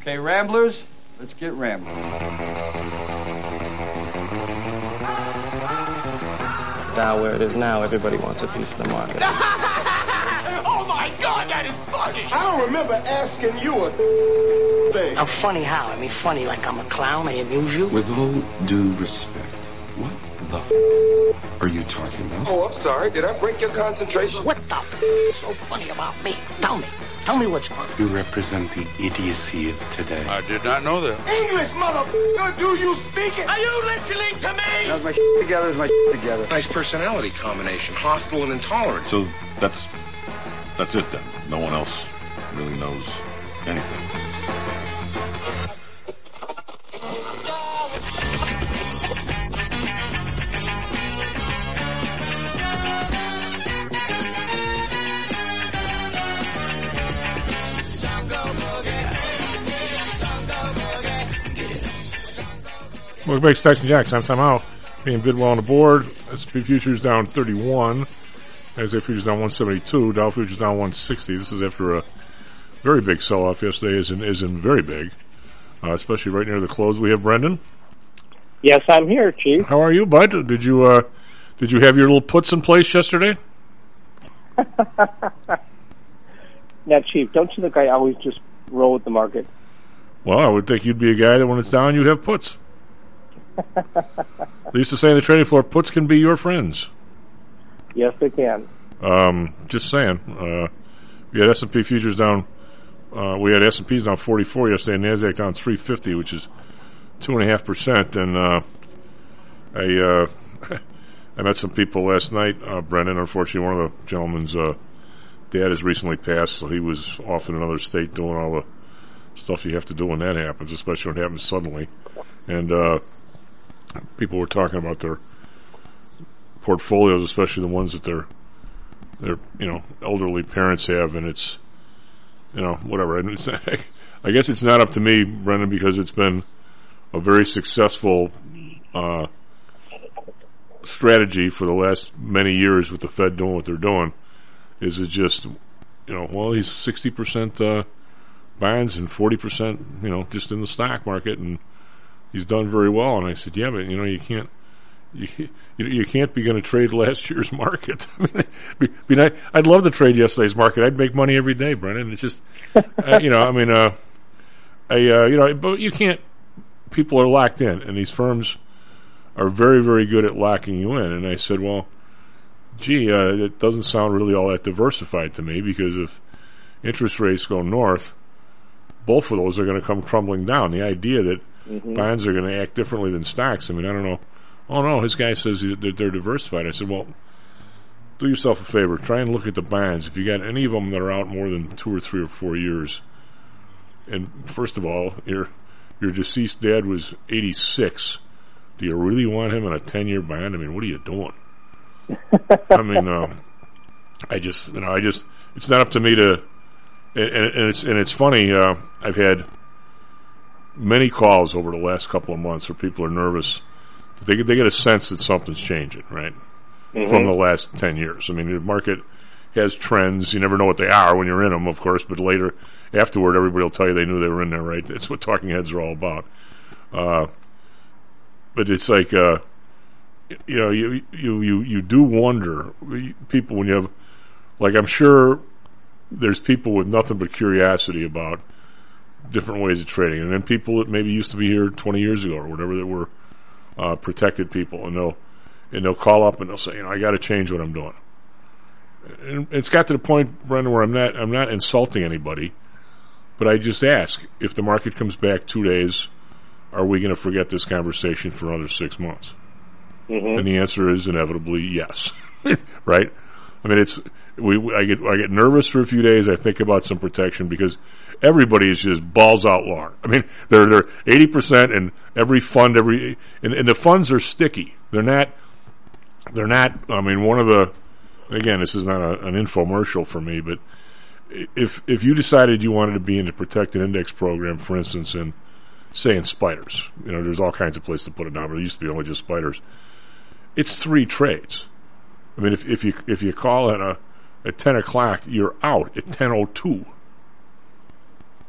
Okay, Ramblers, let's get rambling. Dow where it is now, everybody wants a piece of the market. Oh my God, that is funny! I don't remember asking you a thing. I'm funny how? I mean funny like I'm a clown, I amuse you? With all due respect, what the are you talking about? Oh, I'm sorry. Did I break your concentration? What the is so funny about me? Tell me. Tell me what's funny. You represent the idiocy of today. I did not know that. English, motherfucker, do you speak it? Are you listening to me? How's my together? Is my together? Nice personality combination, hostile and intolerant. So that's it then. No one else really knows anything. Welcome back to Stacks and Jacks. I'm Tom Out. Being Bidwell on the board. S&P futures down 31. NASDAQ futures down 172. Dow futures down 160. This is after a very big sell-off yesterday. Isn't very big, especially right near the close. We have Brendan. Yes, I'm here, Chief. How are you, bud? Did you have your little puts in place yesterday? Now, Chief, don't you think I always just roll with the market? Well, I would think you'd be a guy that when it's down, you'd have puts. They used to say on the trading floor, puts can be your friends. Yes, they can. Just saying. We had S&P futures down. We had S&Ps down 44 yesterday, and NASDAQ down 350, which is 2.5%. And I met some people last night. Brendan, unfortunately, one of the gentlemen's dad has recently passed, so he was off in another state doing all the stuff you have to do when that happens, especially when it happens suddenly. And people were talking about their portfolios, especially the ones that their elderly parents have, and it's whatever. And it's, I guess it's not up to me, Brendan, because it's been a very successful strategy for the last many years with the Fed doing what they're doing. Is it just well, he's 60% bonds and 40% just in the stock market, and he's done very well. And I said, yeah, but you can't be going to trade last year's market. I mean, I'd love to trade yesterday's market. I'd make money every day, Brennan. It's just, but you can't. People are locked in, and these firms are very, very good at locking you in. And I said, well, gee, it doesn't sound really all that diversified to me, because if interest rates go north, both of those are going to come crumbling down. The idea that bonds are going to act differently than stocks, I mean, I don't know. Oh, no, his guy says they're diversified. I said, well, do yourself a favor. Try and look at the bonds. If you got any of them that are out more than 2 or 3 or 4 years, and first of all, your deceased dad was 86. Do you really want him in a 10-year bond? I mean, what are you doing? I mean, it's not up to me to, and it's funny. I've had many calls over the last couple of months where people are nervous. They get a sense that something's changing, right? From the last 10 years. I mean, the market has trends. You never know what they are when you're in them, of course, but later, afterward, everybody will tell you they knew they were in there, right? That's what talking heads are all about. But it's like, you do wonder, people, when you have, like, I'm sure there's people with nothing but curiosity about different ways of trading, and then people that maybe used to be here 20 years ago or whatever, that were protected people, and they'll call up and they'll say, I got to change what I'm doing. And it's got to the point, Brendan, where I'm not insulting anybody, but I just ask, if the market comes back 2 days, are we going to forget this conversation for another 6 months? And the answer is inevitably yes. Right? I mean, I get nervous for a few days. I think about some protection, because everybody is just balls out long. I mean, they're 80%, and every fund, and the funds are sticky. They're not. I mean, one of the, again, this is not an infomercial for me, but if you decided you wanted to be in the protected index program, for instance, in spiders, there's all kinds of places to put it now, but it used to be only just spiders. It's 3 trades. I mean, if you call at 10 o'clock, you're out at 10:02.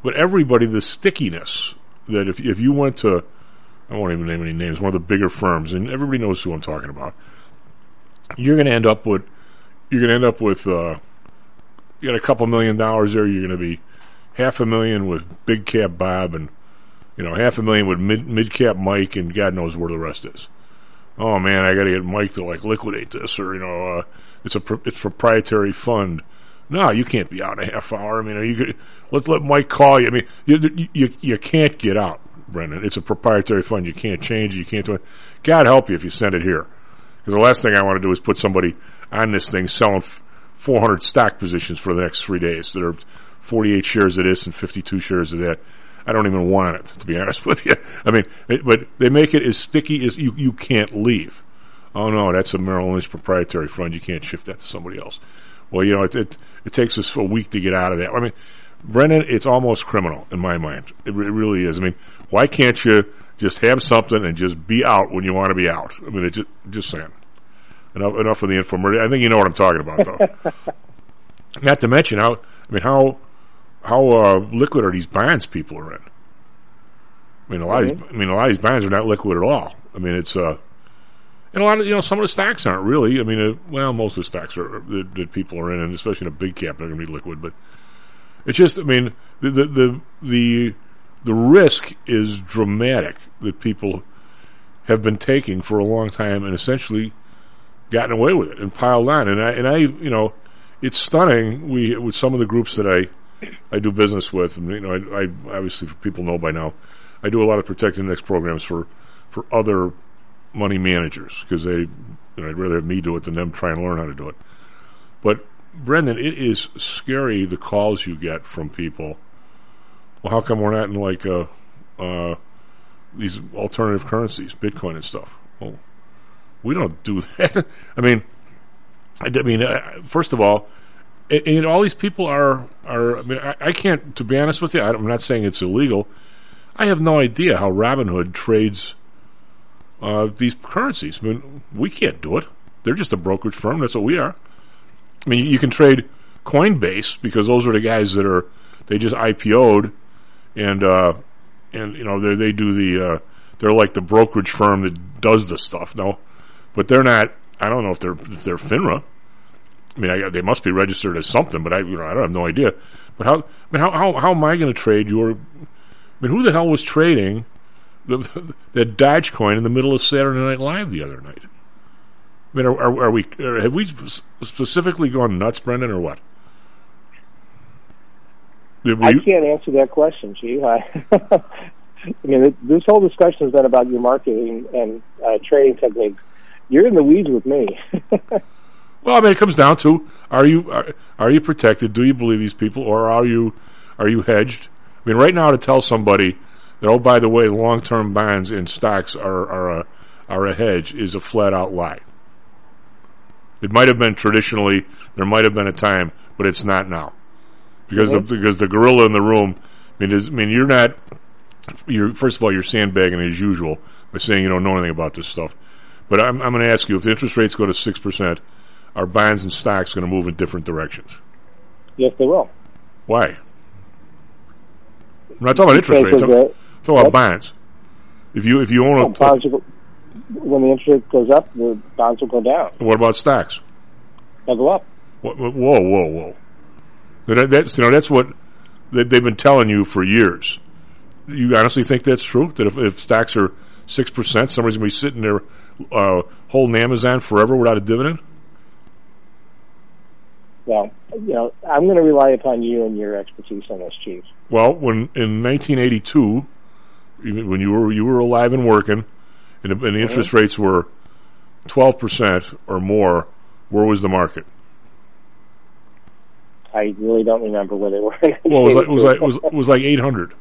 But everybody, the stickiness that if you went to, I won't even name any names, one of the bigger firms, and everybody knows who I'm talking about. You're going to end up with you got a couple $1 million there. You're going to be $500,000 with big cap Bob, and $500,000 with mid cap Mike, and God knows where the rest is. Oh man, I got to get Mike to liquidate this, or it's proprietary fund. No, you can't be out in a half hour. I mean, let Mike call you. I mean, you can't get out, Brendan. It's a proprietary fund. You can't change it. You can't do it. God help you if you send it here. Because the last thing I want to do is put somebody on this thing selling 400 stock positions for the next 3 days. There are 48 shares of this and 52 shares of that. I don't even want it, to be honest with you. I mean, but they make it as sticky as you can't leave. Oh no, that's a Merrill Lynch proprietary fund. You can't shift that to somebody else. Well, it takes us a week to get out of that. I mean, Brendan, it's almost criminal in my mind. It really is. I mean, why can't you just have something and just be out when you want to be out? I mean, just saying. Enough of the infomercial. I think you know what I'm talking about, though. Not to mention how liquid are these bonds people are in? I mean, a lot of these bonds are not liquid at all. I mean, it's and a lot of some of the stocks aren't really. I mean, most of the stocks that people are in, and especially in a big cap, they're going to be liquid. But it's just, I mean, the risk is dramatic that people have been taking for a long time and essentially gotten away with it and piled on. And I it's stunning. With some of the groups that I do business with, and I obviously people know by now, I do a lot of protect index programs for other money managers because I'd rather have me do it than them try and learn how to do it. But Brendan, it is scary the calls you get from people. Well, how come we're not in these alternative currencies, Bitcoin and stuff? Well, we don't do that. I mean, first of all, and all these people are. I mean, I can't. To be honest with you, I'm not saying it's illegal. I have no idea how Robinhood trades these currencies. I mean, we can't do it. They're just a brokerage firm. That's what we are. I mean, you can trade Coinbase because those are the guys that they just IPO'd, and they do they're like the brokerage firm that does the stuff. No, but they're not. I don't know if they're FINRA. I mean, they must be registered as something, but I don't have no idea. But how am I going to trade your? I mean, who the hell was trading that Dogecoin in the middle of Saturday Night Live the other night? I mean, have we specifically gone nuts, Brendan, or what? I can't answer that question, Chief. I mean, this whole discussion has been about your marketing and trading techniques. You're in the weeds with me. Well, I mean, it comes down to are you protected? Do you believe these people, or are you hedged? I mean, right now to tell somebody that, oh, by the way, long-term bonds and stocks are a hedge is a flat-out lie. It might have been traditionally, there might have been a time, but it's not now, because the gorilla in the room. First of all, you're sandbagging as usual by saying you don't know anything about this stuff. But I'm going to ask you, if the interest rates go to 6%, are bonds and stocks going to move in different directions? Yes, they will. Why? I'm not talking about interest rates. I'm talking about bonds. If you own bonds when the interest rate goes up, the bonds will go down. What about stocks? They'll go up. Whoa. That's what they've been telling you for years. You honestly think that's true? That if stocks are 6%, somebody's going to be sitting there holding Amazon forever without a dividend? Well, I'm going to rely upon you and your expertise on this, Chief. Well, in 1982, when you were alive and working, and the interest rates were 12% or more, where was the market? I really don't remember where they were. Well, it was like 800.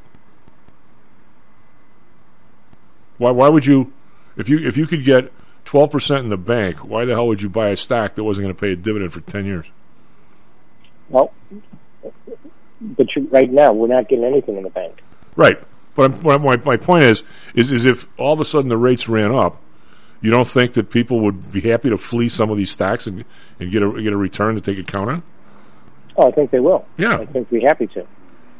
Why would you, if you could get 12% in the bank, why the hell would you buy a stock that wasn't going to pay a dividend for 10 years? Well, but right now we're not getting anything in the bank. Right, but my point is if all of a sudden the rates ran up, you don't think that people would be happy to flee some of these stocks and get a return that they could count on? Oh, I think they will. Yeah, I think we're happy to.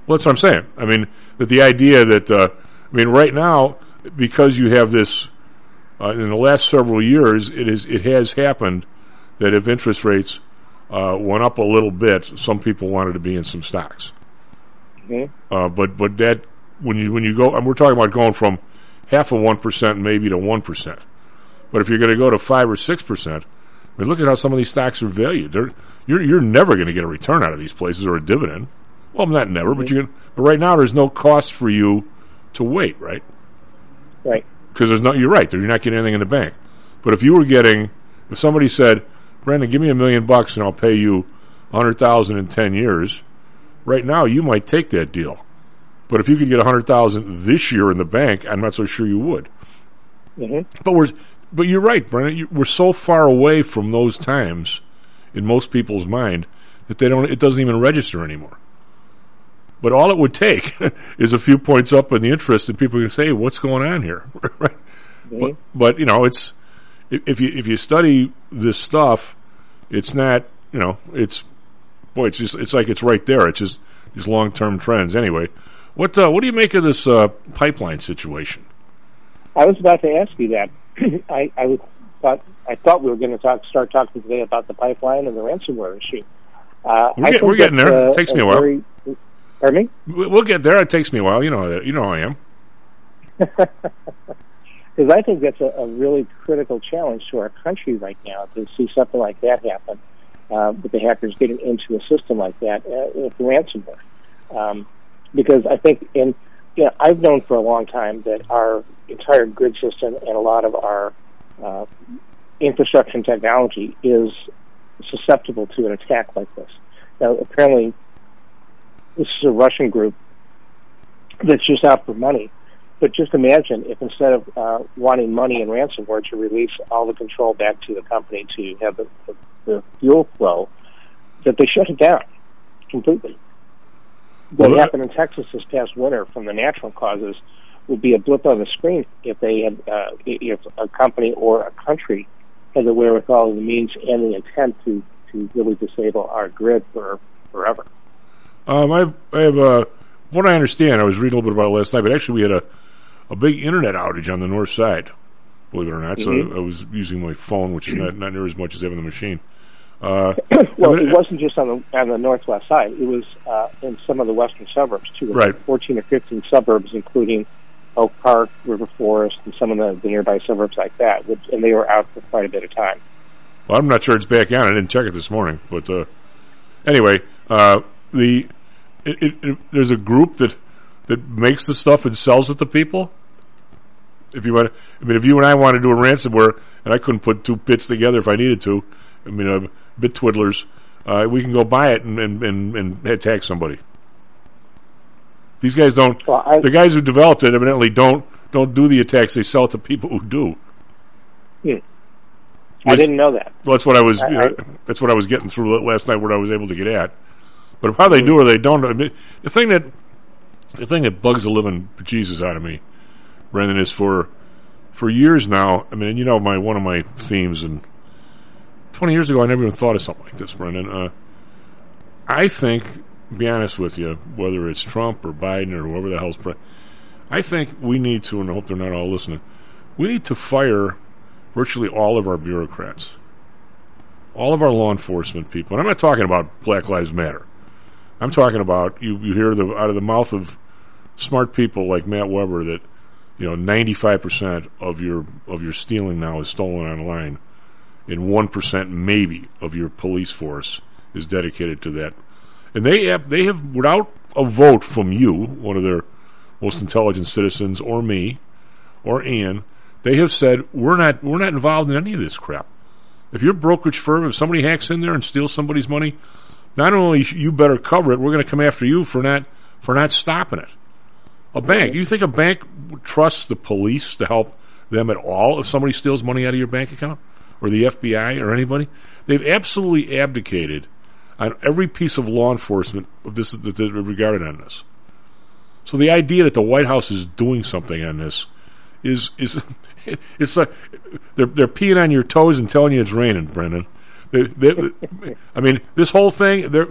Well, that's what I'm saying. I mean, that the idea that, right now, because you have this, in the last several years, it has happened that if interest rates went up a little bit, some people wanted to be in some stocks. Mm-hmm. But that, when you go, and we're talking about going from 0.5% maybe to 1%. But if you're going to go to 5 or 6%, look at how some of these stocks are valued. You're never going to get a return out of these places or a dividend. Well, not never, but but right now there's no cost for you to wait, right? Right. Because you're right, you're not getting anything in the bank. But if somebody said, Brandon, give me $1 million and I'll pay you $100,000 in 10 years, right now you might take that deal. But if you could get $100,000 this year in the bank, I'm not so sure you would. Mm-hmm. But you're right, Brandon. We're so far away from those times in most people's mind that it doesn't even register anymore. But all it would take is a few points up in the interest, and people can say, hey, "What's going on here?" Right? Mm-hmm. But it's if you study this stuff, it's not it's like it's right there. It's just these long-term trends. Anyway, what do you make of this pipeline situation? I was about to ask you that. I thought we were going to start talking today about the pipeline and the ransomware issue. We're getting there. It takes me a while. Pardon me? We'll get there. It takes me a while. You know how I am. Because I think that's a really critical challenge to our country right now to see something like that happen, with the hackers getting into a system like that with ransomware. Because I think, I've known for a long time that our entire grid system and a lot of our infrastructure and technology is susceptible to an attack like this. Now, apparently, this is a Russian group that's just out for money. But just imagine if instead of wanting money and ransomware to release all the control back to the company to have the fuel flow, that they shut it down completely. What happened in Texas this past winter from the natural causes would be a blip on the screen if they had, if a company or a country had the wherewithal, the means, and the intent to really disable our grid for forever. I have what I understand. I was reading a little bit about it last night, but actually we had a big internet outage on the north side, believe it or not. Mm-hmm. So I was using my phone, which is not near as much as having the machine. Well, it wasn't just on the northwest side. It was in some of the western suburbs too. Right. 14 or 15 suburbs, including Oak Park, River Forest, and some of the nearby suburbs like that. And they were out for quite a bit of time. Well, I'm not sure it's back on. I didn't check it this morning, but anyway, there's a group that makes the stuff and sells it to people. If you and I want to do a ransomware, and I couldn't put two bits together if I needed to, bit twiddlers, we can go buy it and attack somebody. These guys don't. Well, the guys who developed it evidently don't do the attacks. They sell it to people who do. I didn't know that. Well, that's what I was. That's what I was getting through last night. What I was able to get at. But how they do or they don't. The thing that bugs the living bejesus out of me, Brendan, is for years now. One of my themes, and 20 years ago, I never even thought of something like this, Brendan. I think, to be honest with you, whether it's Trump or Biden or whoever the hell's president, I think we need to, and I hope they're not all listening, we need to fire virtually all of our bureaucrats, all of our law enforcement people. And I'm not talking about Black Lives Matter. I'm talking about you hear out of the mouth of smart people like Matt Weber that 95% of your stealing now is stolen online, and 1% maybe of your police force is dedicated to that. And they have without a vote from you, one of their most intelligent citizens, or me, or Ian, they have said we're not involved in any of this crap. If your brokerage firm, if somebody hacks in there and steals somebody's money, not only you better cover it, we're going to come after you for not stopping it. A bank, you think a bank trusts the police to help them at all if somebody steals money out of your bank account, or the FBI or anybody? They've absolutely abdicated on every piece of law enforcement of this that regarded on this. So the idea that the White House is doing something on this is it's like they're peeing on your toes and telling you it's raining, Brendan. This whole thing,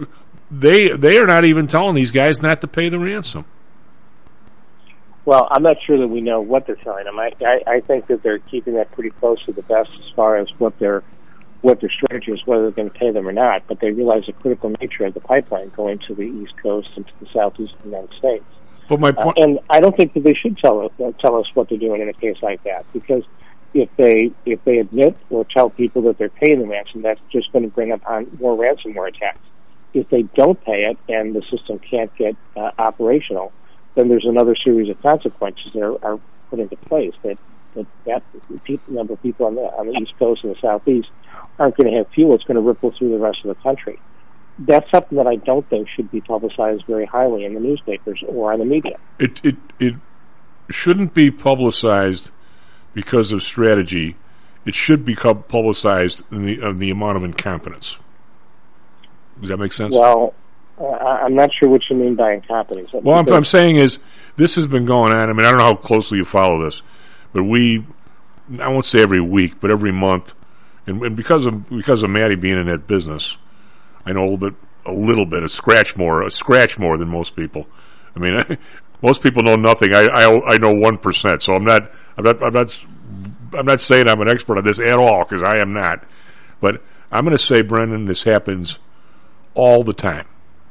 they are not even telling these guys not to pay the ransom. Well, I'm not sure that we know what they're telling them. I think that they're keeping that pretty close to the vest as far as what their strategy is, whether they're going to pay them or not. But they realize the critical nature of the pipeline going to the East Coast and to the Southeast of the United States. But my point, and I don't think that they should tell us what they're doing in a case like that, because if they admit or tell people that they're paying the ransom, that's just going to bring upon more ransomware attacks. If they don't pay it and the system can't get operational, then there's another series of consequences that are put into place. That number of people on the East Coast and the Southeast aren't going to have fuel. It's going to ripple through the rest of the country. That's something that I don't think should be publicized very highly in the newspapers or on the media. It shouldn't be publicized because of strategy. It should be publicized in the amount of incompetence. Does that make sense? Well, I'm not sure what you mean by incompetence. Well, I'm saying is this has been going on. I mean, I don't know how closely you follow this, but I won't say every week, but every month, and because of Maddie being in that business, I know a little bit, a scratch more than most people. I mean, most people know nothing. I know 1%, so I'm not saying I'm an expert on this at all, because I am not. But I'm going to say, Brendan, this happens all the time,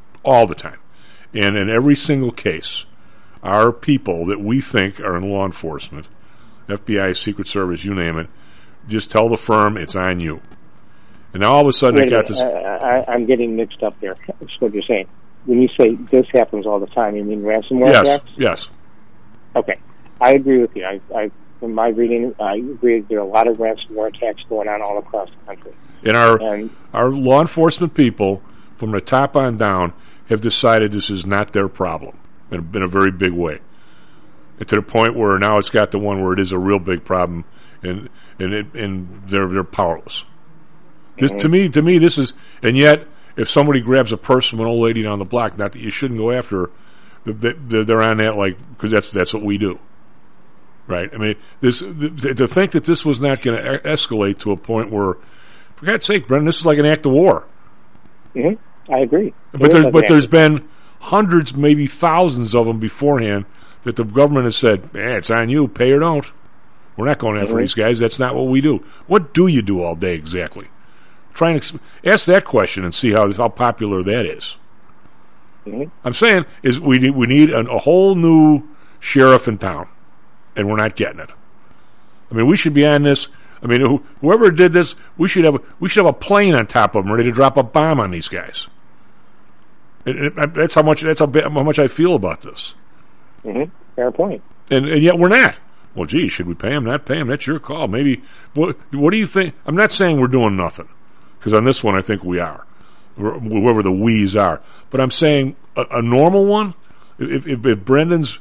and in every single case, our people that we think are in law enforcement, FBI, Secret Service, you name it, just tell the firm it's on you. And now all of a sudden they got this. I'm getting mixed up there. That's what you're saying. When you say this happens all the time, you mean ransomware attacks? Yes. Okay. I agree with you. From my reading, I agree there are a lot of ransomware attacks going on all across the country. And our law enforcement people, from the top on down, have decided this is not their problem in a very big way. And to the point where now it's got the one where it is a real big problem, and they're powerless. This, to me, this is, and yet, if somebody grabs a purse from an old lady down the block, not that you shouldn't go after her, they're on that because that's what we do, right? I mean, to think that this was not going to escalate to a point where, for God's sake, Brendan, this is like an act of war. Mm-hmm. I agree. But there's been hundreds, maybe thousands of them beforehand that the government has said, it's on you, pay or don't. We're not going after these guys. That's not what we do. What do you do all day exactly? Try and ask that question and see how popular that is. Mm-hmm. I'm saying is we need a whole new sheriff in town, and we're not getting it. I mean, we should be on this. I mean, whoever did this, we should have a plane on top of them ready to drop a bomb on these guys. That's how much I feel about this. Mm-hmm. Fair point. And yet we're not. Well, gee, should we pay him? Not pay him? That's your call. Maybe. What do you think? I'm not saying we're doing nothing, because on this one I think we are, whoever the we's are. But I'm saying a normal one. If Brendan's,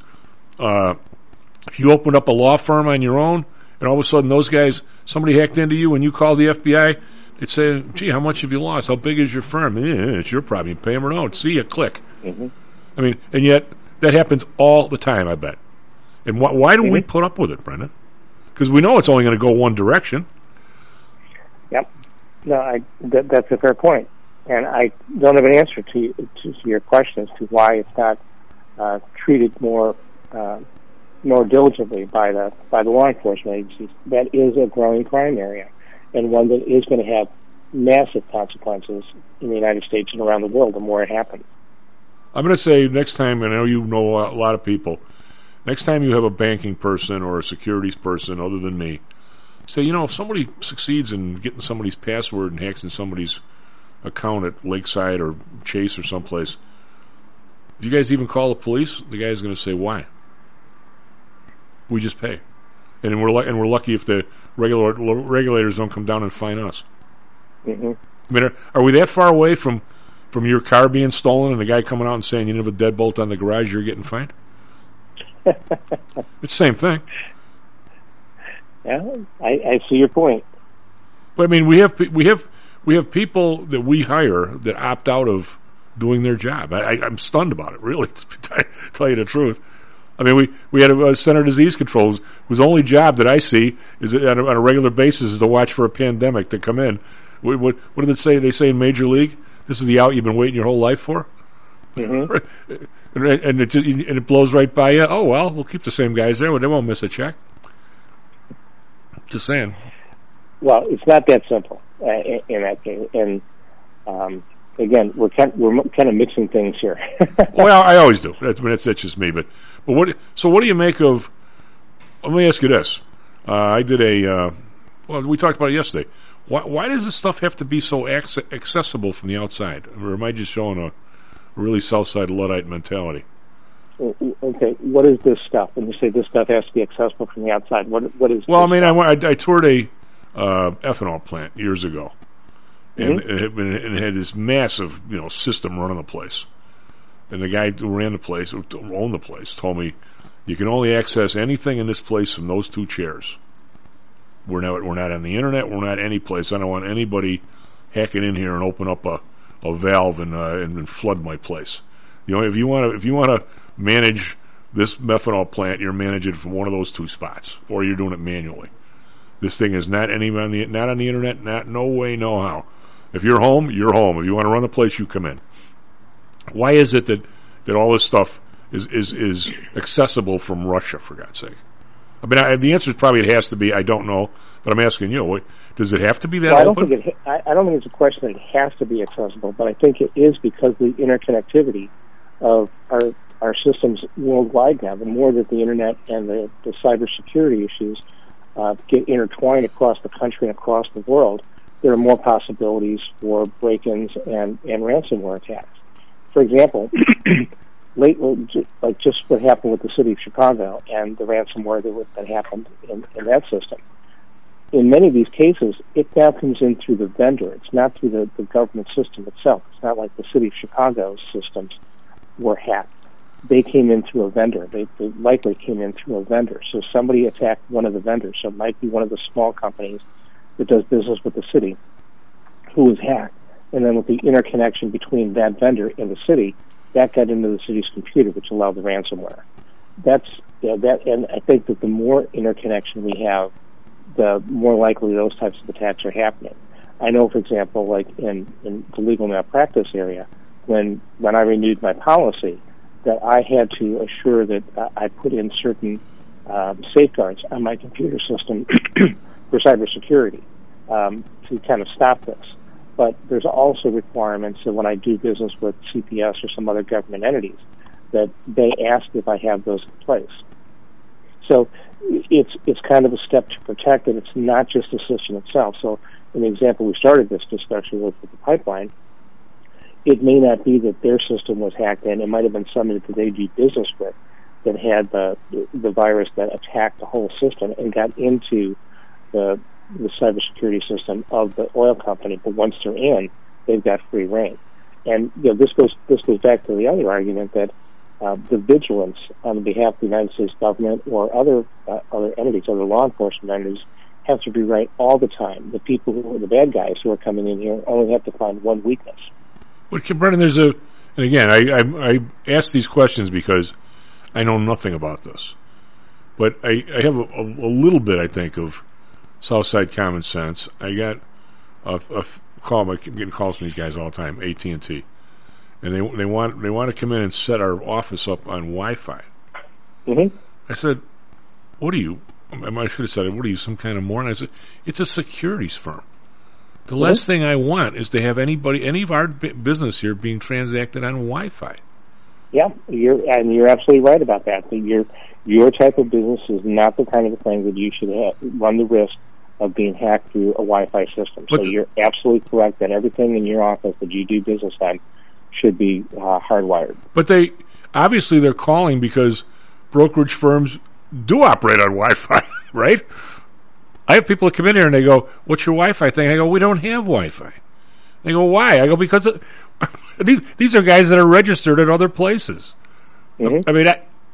if you opened up a law firm on your own, and all of a sudden those guys, somebody hacked into you and you called the FBI, they'd say, gee, how much have you lost? How big is your firm? It's your problem. You pay them or don't. See you, click. Mm-hmm. I mean, and yet that happens all the time, I bet. And why do we put up with it, Brendan? Because we know it's only going to go one direction. Yep. No, that's a fair point. And I don't have an answer to your question as to why it's not treated more diligently by the law enforcement agencies. That is a growing crime area, and one that is going to have massive consequences in the United States and around the world the more it happens. I'm going to say next time, and I know you know a lot of people, next time you have a banking person or a securities person other than me, say, if somebody succeeds in getting somebody's password and hacks in somebody's account at Lakeside or Chase or someplace, do you guys even call the police? The guy's going to say, why? We just pay. And we're lucky if the regulators don't come down and fine us. Mm-hmm. I mean, are we that far away from your car being stolen and the guy coming out and saying you didn't have a deadbolt on the garage, you're getting fined? It's the same thing. Yeah, I see your point. But I mean, we have people that we hire that opt out of doing their job. I'm stunned about it, really, to tell you the truth. I mean, we had a Center of Disease Control whose only job that I see is on a regular basis is to watch for a pandemic to come in. What did it say? They say in Major League, this is the out you've been waiting your whole life for? and it blows right by you. Oh well, we'll keep the same guys there. They won't miss a check. Just saying. Well, it's not that simple in that case, and again, we're kind of mixing things here. Well, I always do. That's just me. But what? So what do you make of? Let me ask you this. I did well, we talked about it yesterday. Why does this stuff have to be so accessible from the outside? Or am I just showing a really Southside Luddite mentality? Okay, what is this stuff? When you say this stuff has to be accessible from the outside, what is? Well, I mean, I toured a ethanol plant years ago, and it had this massive, system running the place. And the guy who ran the place, who owned the place, told me, you can only access anything in this place from those two chairs. We're not on the internet. We're not any place. I don't want anybody hacking in here and open up a valve and flood my place. If you want to manage this methanol plant, you're managing it from one of those two spots, or you're doing it manually. This thing is not on the internet. No way, no how. If you're home, you're home. If you want to run the place, you come in. Why is it that all this stuff is accessible from Russia, for God's sake? I mean, the answer is probably it has to be. I don't know, but I'm asking you. Does it have to be that open? I don't think it's a question that it has to be accessible, but I think it is because of the interconnectivity of our systems worldwide now. The more that the internet and the cybersecurity issues get intertwined across the country and across the world, there are more possibilities for break-ins and ransomware attacks. For example, lately, like just what happened with the city of Chicago and the ransomware that happened in that system. In many of these cases, it now comes in through the vendor. It's not through the government system itself. It's not like the city of Chicago's systems were hacked. They came in through a vendor. They likely came in through a vendor. So somebody attacked one of the vendors. So it might be one of the small companies that does business with the city who was hacked. And then with the interconnection between that vendor and the city, that got into the city's computer, which allowed the ransomware. And I think that the more interconnection we have, the more likely those types of attacks are happening. I know, for example, like in the legal malpractice area, when I renewed my policy, that I had to assure that I put in certain safeguards on my computer system for cybersecurity to kind of stop this. But there's also requirements that when I do business with CPS or some other government entities, that they ask if I have those in place. So it's kind of a step to protect it. It's not just the system itself. So in the example we started this discussion with the pipeline, it may not be that their system was hacked in. It might have been somebody that they do business with that had the virus that attacked the whole system and got into the cybersecurity system of the oil company. But once they're in, they've got free reign. And this goes back to the other argument that the vigilance on behalf of the United States government or other entities, other law enforcement entities, have to be right all the time. The people who are the bad guys who are coming in here only have to find one weakness. But Brendan, and again, I ask these questions because I know nothing about this, but I have a little bit, I think, of Southside common sense. I got a call. I'm getting calls from these guys all the time, AT&T, and they want to come in and set our office up on Wi-Fi. Mm-hmm. I said, "What are you?" I should have said, "What are you, some kind of moron?" I said, "It's a securities firm. The last thing I want is to have any of our business here being transacted on Wi-Fi." Yeah, you're absolutely right about that. Your type of business is not the kind of thing that you should run the risk of being hacked through a Wi-Fi system. So you're absolutely correct that everything in your office that you do business on should be hardwired. But they're calling because brokerage firms do operate on Wi-Fi, right? I have people that come in here and they go, "What's your Wi-Fi thing?" I go, "We don't have Wi-Fi." They go, "Why?" I go, "Because these are guys that are registered at other places." Mm-hmm. I mean,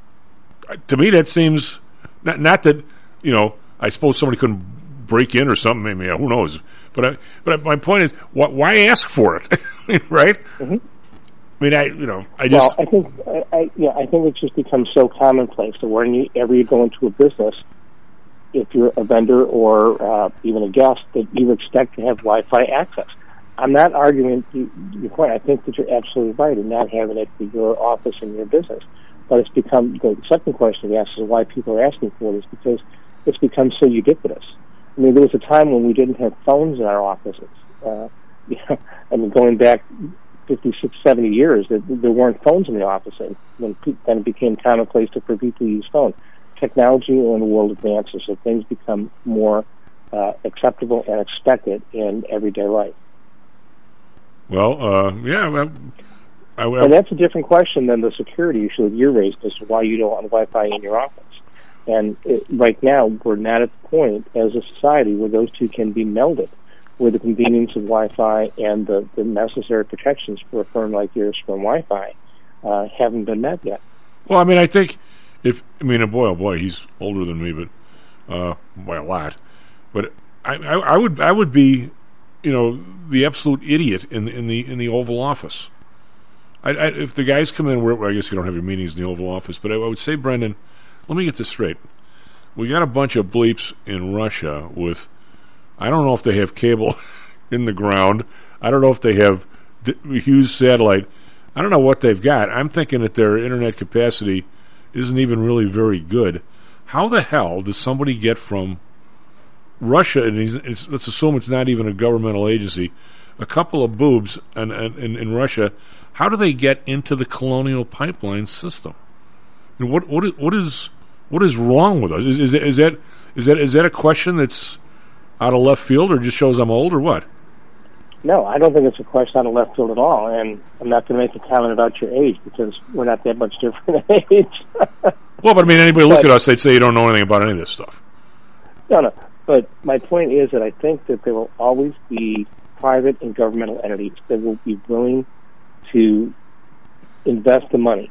to me, that seems not that I suppose somebody couldn't break in or something. Maybe who knows? But my point is, why ask for it, right? Mm-hmm. I mean, I just. Well, I think it's just become so commonplace that whenever you go into a business, if you're a vendor or even a guest, that you expect to have Wi-Fi access. I'm not arguing your point. I think that you're absolutely right in not having it be your office and your business. But it's become, the second question we ask is why people are asking for it is because it's become so ubiquitous. I mean, there was a time when we didn't have phones in our offices. I mean, going back 50, 60, 70 years, there weren't phones in the office. And then it became commonplace for people to use phones. Technology in the world advances, so things become more acceptable and expected in everyday life. Well, yeah. And that's a different question than the security issue that you raised as to why you don't want Wi-Fi in your office. And right now, we're not at the point as a society where those two can be melded, where the convenience of Wi-Fi and the necessary protections for a firm like yours from Wi-Fi haven't been met yet. Well, I mean, I think oh boy, he's older than me, but by a lot. But I would be, the absolute idiot in the Oval Office. If the guys come in, I guess you don't have your meetings in the Oval Office, but I would say, Brendan, let me get this straight. We got a bunch of bleeps in Russia with, I don't know if they have cable in the ground. I don't know if they have huge satellite. I don't know what they've got. I'm thinking that their internet capacity isn't even really very good. How the hell does somebody get from Russia, and let's assume it's not even a governmental agency, a couple of boobs in Russia, how do they get into the Colonial Pipeline system? And what is wrong with us? Is that a question that's out of left field, or just shows I'm old, or what? No, I don't think it's a question out of left field at all, and I'm not going to make a comment about your age because we're not that much different in age. Well, but I mean, anybody look at us, they'd say you don't know anything about any of this stuff. No. But my point is that I think that there will always be private and governmental entities that will be willing to invest the money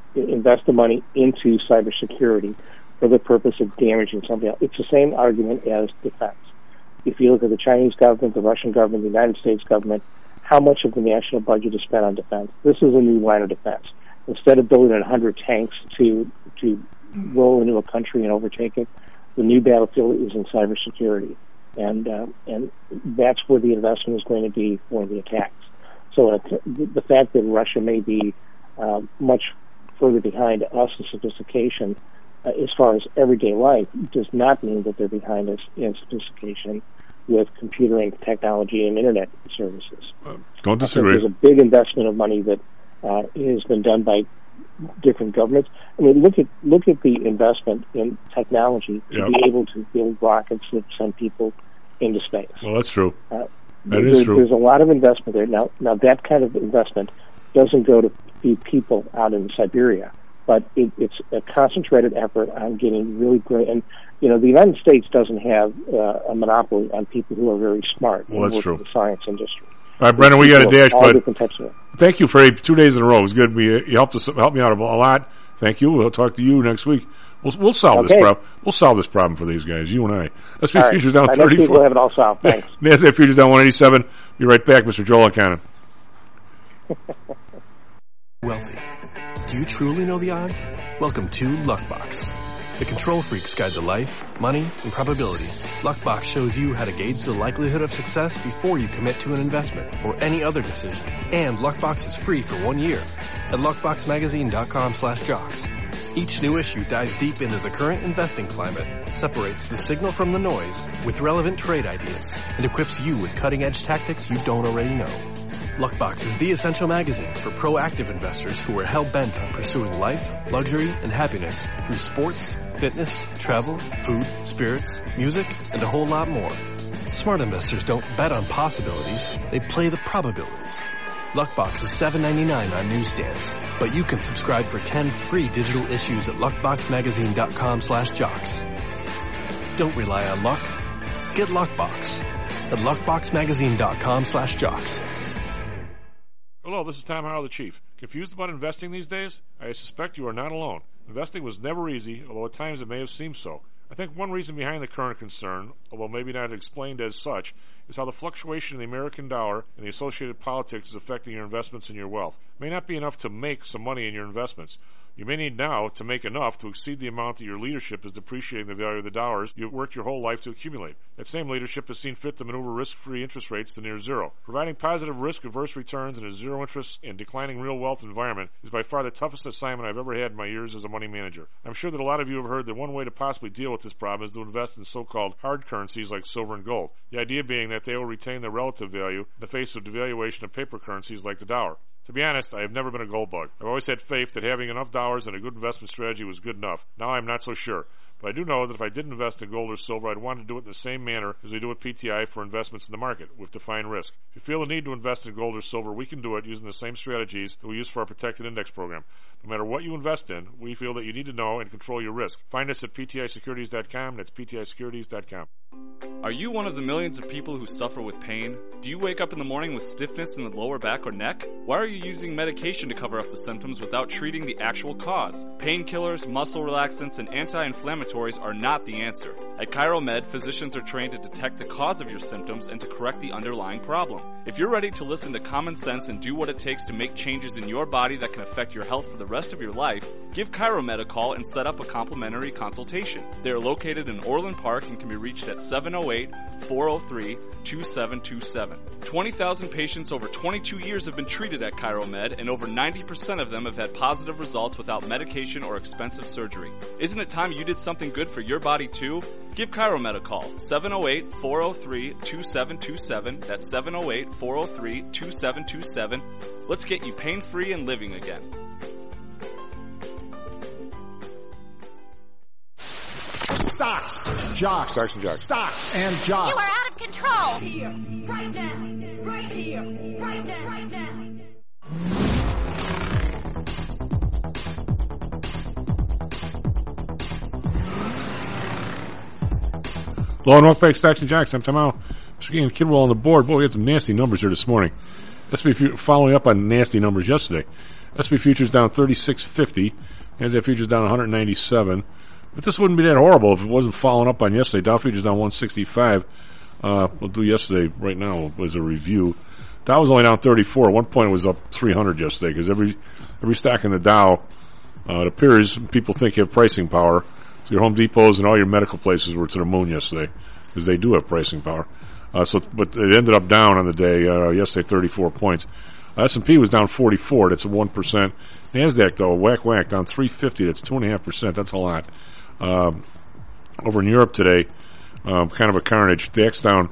into cybersecurity for the purpose of damaging somebody else. It's the same argument as defense. If you look at the Chinese government, the Russian government, the United States government, how much of the national budget is spent on defense? This is a new line of defense. Instead of building 100 tanks to roll into a country and overtake it, the new battlefield is in cybersecurity, and that's where the investment is going to be for the attacks. So the fact that Russia may be much further behind us in sophistication as far as everyday life does not mean that they're behind us in sophistication with computer technology and internet services. Don't disagree. There's a big investment of money that has been done by different governments. I mean, look at the investment in technology to be able to build rockets that send people into space. Well, that's true. That is true. There's a lot of investment there. Now that kind of investment doesn't go to feed people out in Siberia, but it's a concentrated effort on getting really great. And the United States doesn't have a monopoly on people who are very smart. Well, that's true. In the science industry. All right, Brendan, we got a dash, but of thank you for 2 days in a row. It was good. You helped me out a lot. Thank you. We'll talk to you next week. We'll solve this problem. We'll solve this problem for these guys, you and I. Let's be Futures down 34. Next week we'll have it all solved. Thanks. NASDAQ Futures down 187. Be right back, Mr. Joel Cannon. Wealthy. Do you truly know the odds? Welcome to Luckbox, the control freak's guide to life, money, and probability. Luckbox shows you how to gauge the likelihood of success before you commit to an investment or any other decision. And Luckbox is free for 1 year at luckboxmagazine.com/jocks. Each new issue dives deep into the current investing climate, separates the signal from the noise with relevant trade ideas, and equips you with cutting-edge tactics you don't already know. Luckbox is the essential magazine for proactive investors who are hell-bent on pursuing life, luxury, and happiness through sports, fitness, travel, food, spirits, music, and a whole lot more. Smart investors don't bet on possibilities, they play the probabilities. Luckbox is $7.99 on newsstands, but you can subscribe for 10 free digital issues at luckboxmagazine.com/jocks. Don't rely on luck. Get Luckbox at luckboxmagazine.com/jocks. Hello, this is Tom Howell, the Chief. Confused about investing these days? I suspect you are not alone. Investing was never easy, although at times it may have seemed so. I think one reason behind the current concern, although maybe not explained as such, is how the fluctuation in the American dollar and the associated politics is affecting your investments and your wealth. It may not be enough to make some money in your investments. You may need now to make enough to exceed the amount that your leadership is depreciating the value of the dollars you've worked your whole life to accumulate. That same leadership has seen fit to maneuver risk-free interest rates to near zero. Providing positive risk-averse returns in a zero-interest and declining real wealth environment is by far the toughest assignment I've ever had in my years as a money manager. I'm sure that a lot of you have heard that one way to possibly deal with this problem is to invest in so-called hard currencies like silver and gold. The idea being that they will retain their relative value in the face of devaluation of paper currencies like the dollar. To be honest, I have never been a gold bug. I've always had faith that having enough dollars and a good investment strategy was good enough. Now I'm not so sure. But I do know that if I did invest in gold or silver, I'd want to do it in the same manner as we do with PTI for investments in the market, with defined risk. If you feel the need to invest in gold or silver, we can do it using the same strategies that we use for our protected index program. No matter what you invest in, we feel that you need to know and control your risk. Find us at PTIsecurities.com. That's PTIsecurities.com. Are you one of the millions of people who suffer with pain? Do you wake up in the morning with stiffness in the lower back or neck? Why are you using medication to cover up the symptoms without treating the actual cause? Painkillers, muscle relaxants, and anti-inflammatories are not the answer. At ChiroMed, physicians are trained to detect the cause of your symptoms and to correct the underlying problem. If you're ready to listen to common sense and do what it takes to make changes in your body that can affect your health for the rest of your life, give ChiroMed a call and set up a complimentary consultation. They are located in Orland Park and can be reached at 708-403-2727. 20,000 patients over 22 years have been treated at ChiroMed, and over 90% of them have had positive results without medication or expensive surgery. Isn't it time you did something good for your body too? Give ChiroMed a call, 708-403-2727. That's 708-403-2727. Let's get you pain-free and living again. Stocks, jocks, Stocks and jocks. Stocks and jocks. You are out of control. Here, right now, right here, right now, right now. Hello and welcome back, Stocks and Jocks. I'm Tom Al. Mr. and Kidwell on the board. Boy, we had some nasty numbers here this morning. S&P following up on nasty numbers yesterday. S&P futures down 36.50. NASDAQ futures down 197. But this wouldn't be that horrible if it wasn't following up on yesterday. Dow futures down 165. We'll do yesterday right now as a review. Dow was only down 34. At one point it was up 300 yesterday because every stock in the Dow, it appears people think you have pricing power. So your Home Depots and all your medical places were to the moon yesterday because they do have pricing power. But it ended up down on the day, yesterday 34 points. S&P was down 44. That's a 1%. NASDAQ though, whack, down 350. That's 2.5%. That's a lot. Over in Europe today, kind of a carnage. DAX down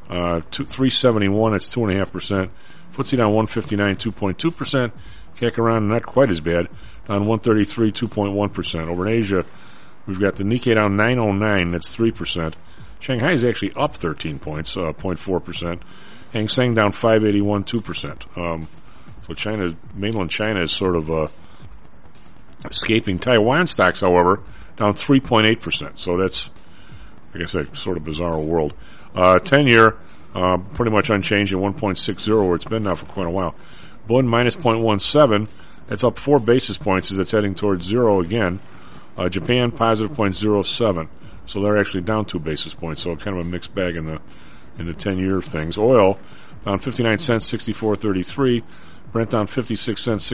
371, that's 2.5%. FTSE down 159, 2.2%. CAC around not quite as bad, down 133, 2.1%. Over in Asia, we've got the Nikkei down 909, that's 3%. Shanghai is actually up 13 points, 0.4%. Hang Seng down 581, 2%. So mainland China is sort of escaping. Taiwan stocks, however, down 3.8%. So that's, like I said, sort of bizarre world. 10-year, pretty much unchanged at 1.60, where it's been now for quite a while. Bund minus 0.17. That's up 4 basis points as it's heading towards zero again. Japan positive 0.07. So they're actually down 2 basis points. So kind of a mixed bag in the 10-year things. Oil down 59 cents, 64.33. Brent down 56 cents,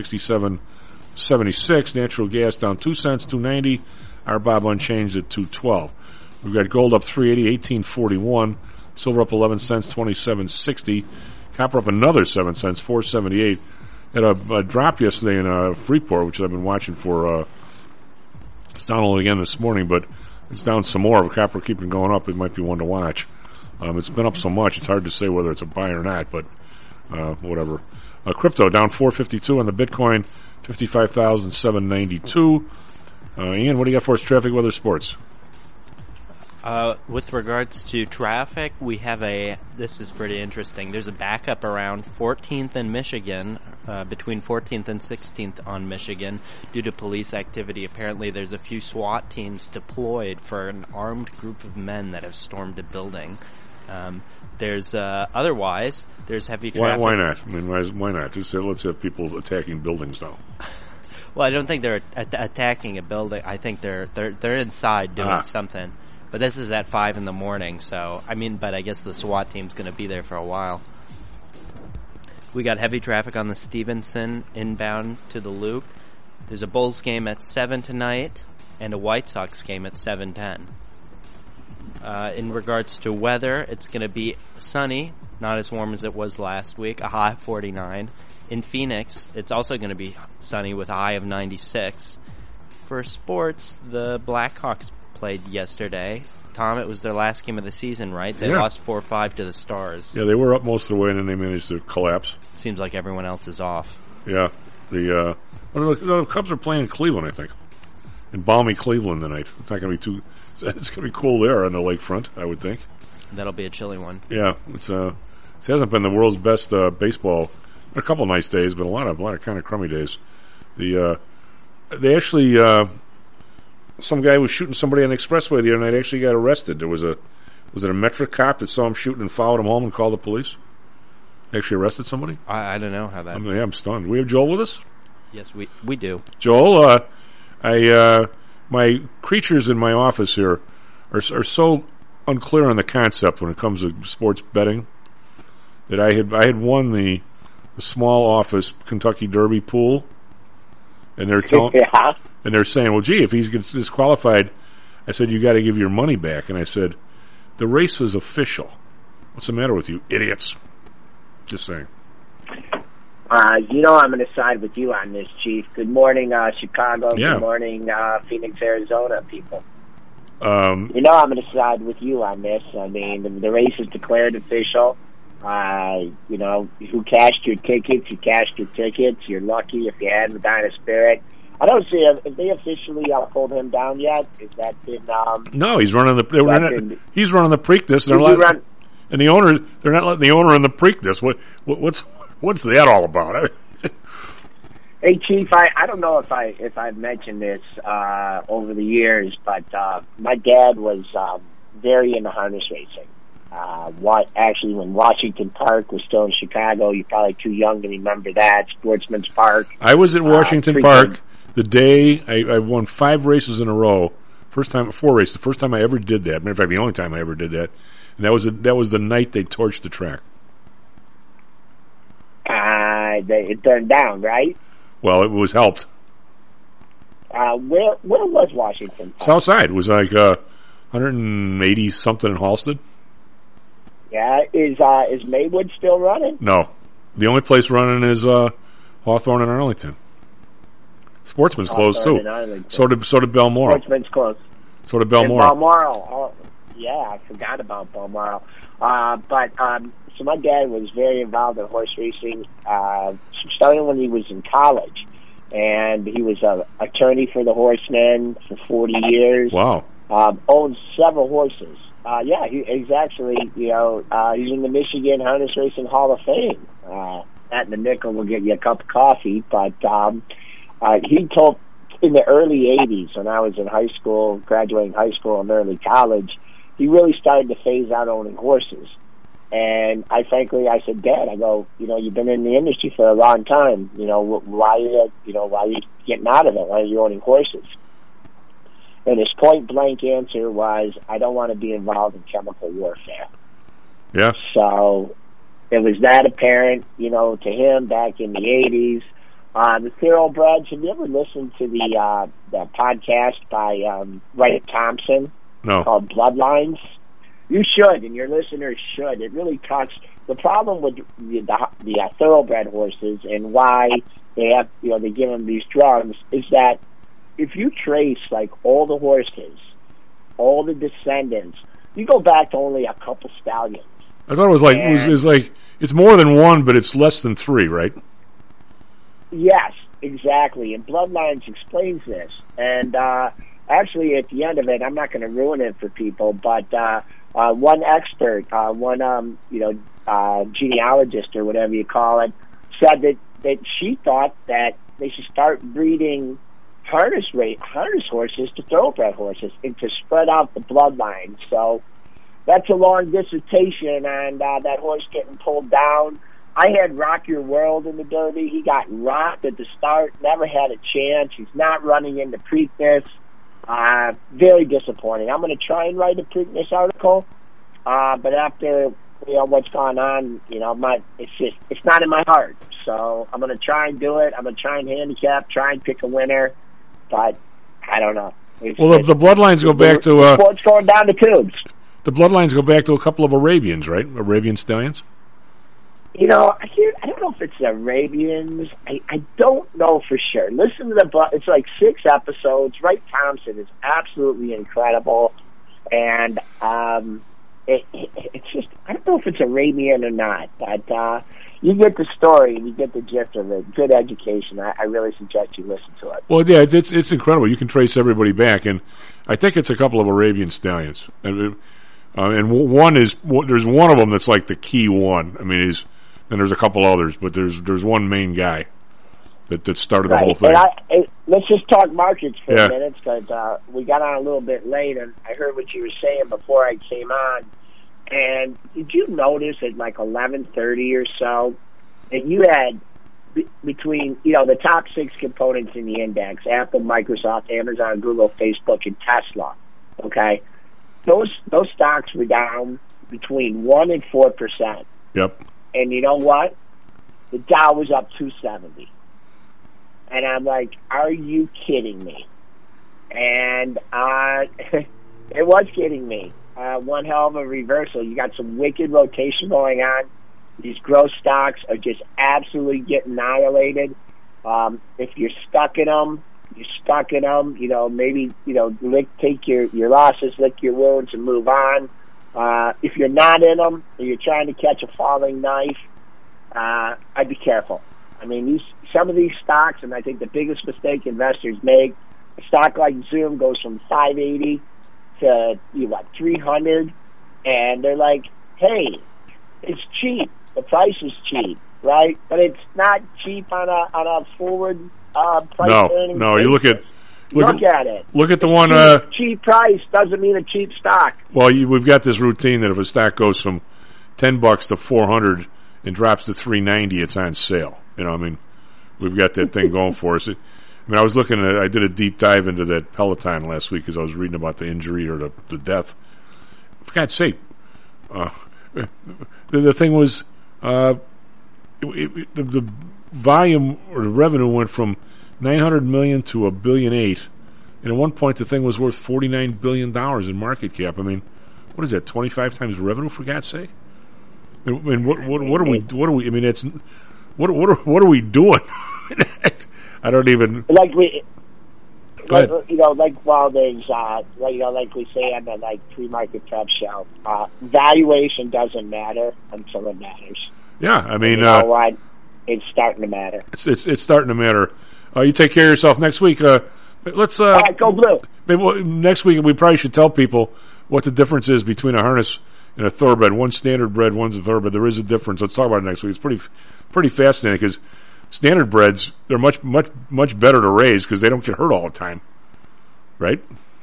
67.76. Natural gas down 2 cents, 2.90. RBOB unchanged at 2.12. We've got gold up 380, 18.41. Silver up 11 cents, 27.60. Copper up another 7 cents, 4.78. Had a drop yesterday in Freeport, which I've been watching for. It's down only again this morning, but it's down some more. With copper keeping going up, it might be one to watch. It's been up so much, it's hard to say whether it's a buy or not, but whatever. Crypto down 452 on the Bitcoin, 55,792. Ian, what do you got for us? Traffic, weather, sports. With regards to traffic, we have this is pretty interesting. There's a backup around 14th and Michigan, between 14th and 16th on Michigan, due to police activity. Apparently there's a few SWAT teams deployed for an armed group of men that have stormed a building. Otherwise, there's heavy traffic. Why not? I mean, why not? Let's have people attacking buildings now. Well, I don't think they're attacking a building. I think they're inside doing something. But this is at 5 in the morning, so, but I guess the SWAT team's gonna be there for a while. We got heavy traffic on the Stevenson inbound to the loop. There's a Bulls game at 7 tonight and a White Sox game at 7:10. In regards to weather, it's going to be sunny, not as warm as it was last week, a high of 49. In Phoenix, it's also going to be sunny with a high of 96. For sports, the Blackhawks played yesterday. Tom, it was their last game of the season, right? They lost 4-5 to the Stars. Yeah, they were up most of the way, and then they managed to collapse. Seems like everyone else is off. Yeah. The Cubs are playing in Cleveland, I think. In balmy Cleveland tonight. It's not going to be too... It's going to be cool there on the lakefront, I would think. That'll be a chilly one. Yeah. It hasn't been the world's best baseball. A couple nice days, but a lot of kind of crummy days. They actually... some guy was shooting somebody on the expressway the other night, actually got arrested. Was it a Metro cop that saw him shooting and followed him home and called the police? Actually arrested somebody? I don't know how that... I'm stunned. We have Joel with us? Yes, we do. Joel, my creatures in my office here are so unclear on the concept when it comes to sports betting that I had won the small office Kentucky Derby pool, and they're telling... And they're saying, well, gee, if he gets disqualified, I said, you got to give your money back. And I said, the race was official. What's the matter with you, idiots? Just saying. I'm going to side with you on this, Chief. Good morning, Chicago. Yeah. Good morning, Phoenix, Arizona, people. I'm going to side with you on this. I mean, the race is declared official. Who cashed your tickets? You cashed your tickets. You're lucky if you had Medina Spirit. I don't see if they officially pulled him down yet. Has that been? No, he's running the. He's running the Preakness. And the owner, they're not letting the owner in the Preakness. What's that all about? Hey, Chief, I don't know if I've mentioned this over the years, but my dad was very into harness racing. Actually, when Washington Park was still in Chicago, you're probably too young to remember that. Sportsman's Park. I was at Washington Park the day I won 5 races in a row. 4 races. The first time I ever did that. Matter of fact, the only time I ever did that. And that was the night they torched the track. It burned down, right? Well, it was helped. Where was Washington Park? South Side. It was like 180 something in Halstead. Yeah, is Maywood still running? No, the only place running is Hawthorne and Arlington. Sportsman's closed too. So did Balmoral. Sportsman's closed. So did Balmoral. Balmoral. Yeah, I forgot about Balmoral. So my dad was very involved in horse racing, starting when he was in college, and he was an attorney for the Horsemen for 40 years. Wow. Owned several horses. He's actually, he's in the Michigan Harness Racing Hall of Fame. That and the nickel will get you a cup of coffee, but he told in the early 80s, when I was in high school, graduating high school and early college, he really started to phase out owning horses. And I said, Dad, you've been in the industry for a long time. Why are you getting out of it? Why are you owning horses? And his point-blank answer was, I don't want to be involved in chemical warfare. Yeah. So it was that apparent, to him back in the 80s. The Thoroughbreds, have you ever listened to the podcast by Wright Thompson? No. Called Bloodlines? You should, and your listeners should. It really talks. The problem with the thoroughbred horses and why they have, they give them these drugs is that if you trace like all the horses, all the descendants, you go back to only a couple stallions. I thought it was like it's more than one, but it's less than 3, right? Yes, exactly. And Bloodlines explains this. And actually, at the end of it, I'm not going to ruin it for people, but one expert, genealogist or whatever you call it, said that she thought that they should start breeding harness horses to thoroughbred horses and to spread out the bloodline. So that's a long dissertation on that horse getting pulled down. I had Rock Your World in the Derby. He got rocked at the start, never had a chance. He's not running into Preakness. Very disappointing. I'm going to try and write a Preakness article, but after what's gone on, it's not in my heart. So I'm going to try and do it. I'm going to try and handicap, try and pick a winner, but I don't know. Well, the bloodlines go back to sports going down the tubes. The bloodlines go back to a couple of Arabians, right? Arabian stallions. You know, I don't know if it's Arabians. I don't know for sure. Listen to it's like 6 episodes. Wright Thompson is absolutely incredible, and it's just, I don't know if it's Arabian or not, but you get the story and you get the gist of it. Good education. I really suggest you listen to it. Well, yeah, it's incredible. You can trace everybody back, and I think it's a couple of Arabian stallions, and one is, there's one of them that's like the key one. I mean, and there's a couple others, but there's one main guy that started the whole thing. And let's just talk markets for a minute, because we got on a little bit late, and I heard what you were saying before I came on. And did you notice at like 11:30 or so that you had between, you know, the top 6 components in the index, Apple, Microsoft, Amazon, Google, Facebook, and Tesla, okay? Those stocks were down between 1% and 4%. Yep. And you know what? The Dow was up 270. And I'm like, are you kidding me? And it was kidding me. One hell of a reversal. You got some wicked rotation going on. These growth stocks are just absolutely getting annihilated. If you're stuck in them, you're stuck in them. You know, maybe, you know, take your losses, lick your wounds, and move on. If you're not in them, or you're trying to catch a falling knife, I'd be careful. I mean, some of these stocks, and I think the biggest mistake investors make, a stock like Zoom goes from 580 to 300, and they're like, hey, it's cheap. The price is cheap, right? But it's not cheap on a forward price earnings. No, you look at it. Look at the one. Cheap price doesn't mean a cheap stock. Well, we've got this routine that if a stock goes from $10 to 400 and drops to 390, it's on sale. You know, I mean, we've got that thing going for us. I mean, I did a deep dive into that Peloton last week because I was reading about the injury or the death. For God's sake, the thing was, the volume or the revenue went from $900 million to $1.8 billion, and at one point the thing was worth $49 billion in market cap. I mean, what is that? 25 times revenue, for God's sake! I mean, what are we? I mean, it's what are we doing? I don't even like while there's like we say on the pre-market prep show, valuation doesn't matter until it matters. Yeah, I mean, you know what? It's starting to matter. It's starting to matter. You take care of yourself. Next week, let's all right, go blue. Maybe next week we probably should tell people what the difference is between a harness and a thoroughbred. One's standard bred, one's a thoroughbred. There is a difference. Let's talk about it next week. It's pretty fascinating because standard breds, they're much better to raise because they don't get hurt all the time, right?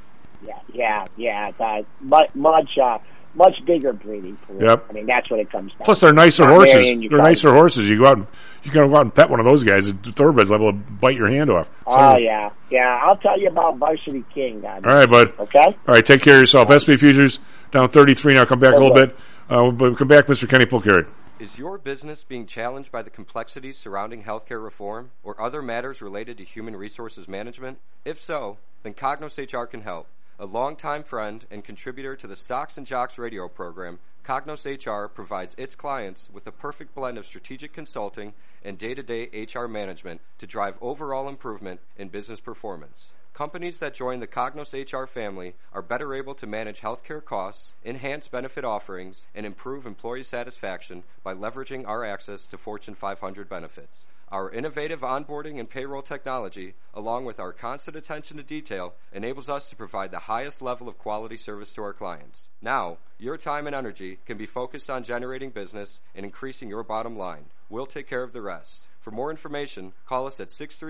Yeah. Much bigger breeding pool. Yep. I mean, that's what it comes down. Plus, they're nicer horses. They're nicer horses. You can go out and pet one of those guys. The thoroughbred's liable to bite your hand off. Yeah. I'll tell you about Varsity King. All right, bud. Okay. All right, take care of yourself. SP Futures down 33 now. Come back a little bit. Come back, Mr. Kenny Pulcari. Is your business being challenged by the complexities surrounding healthcare reform or other matters related to human resources management? If so, then Cognos HR can help. A longtime friend and contributor to the Stocks and Jocks radio program, Cognos HR provides its clients with a perfect blend of strategic consulting and day-to-day HR management to drive overall improvement in business performance. Companies that join the Cognos HR family are better able to manage healthcare costs, enhance benefit offerings, and improve employee satisfaction by leveraging our access to Fortune 500 benefits. Our innovative onboarding and payroll technology, along with our constant attention to detail, enables us to provide the highest level of quality service to our clients. Now, your time and energy can be focused on generating business and increasing your bottom line. We'll take care of the rest. For more information, call us at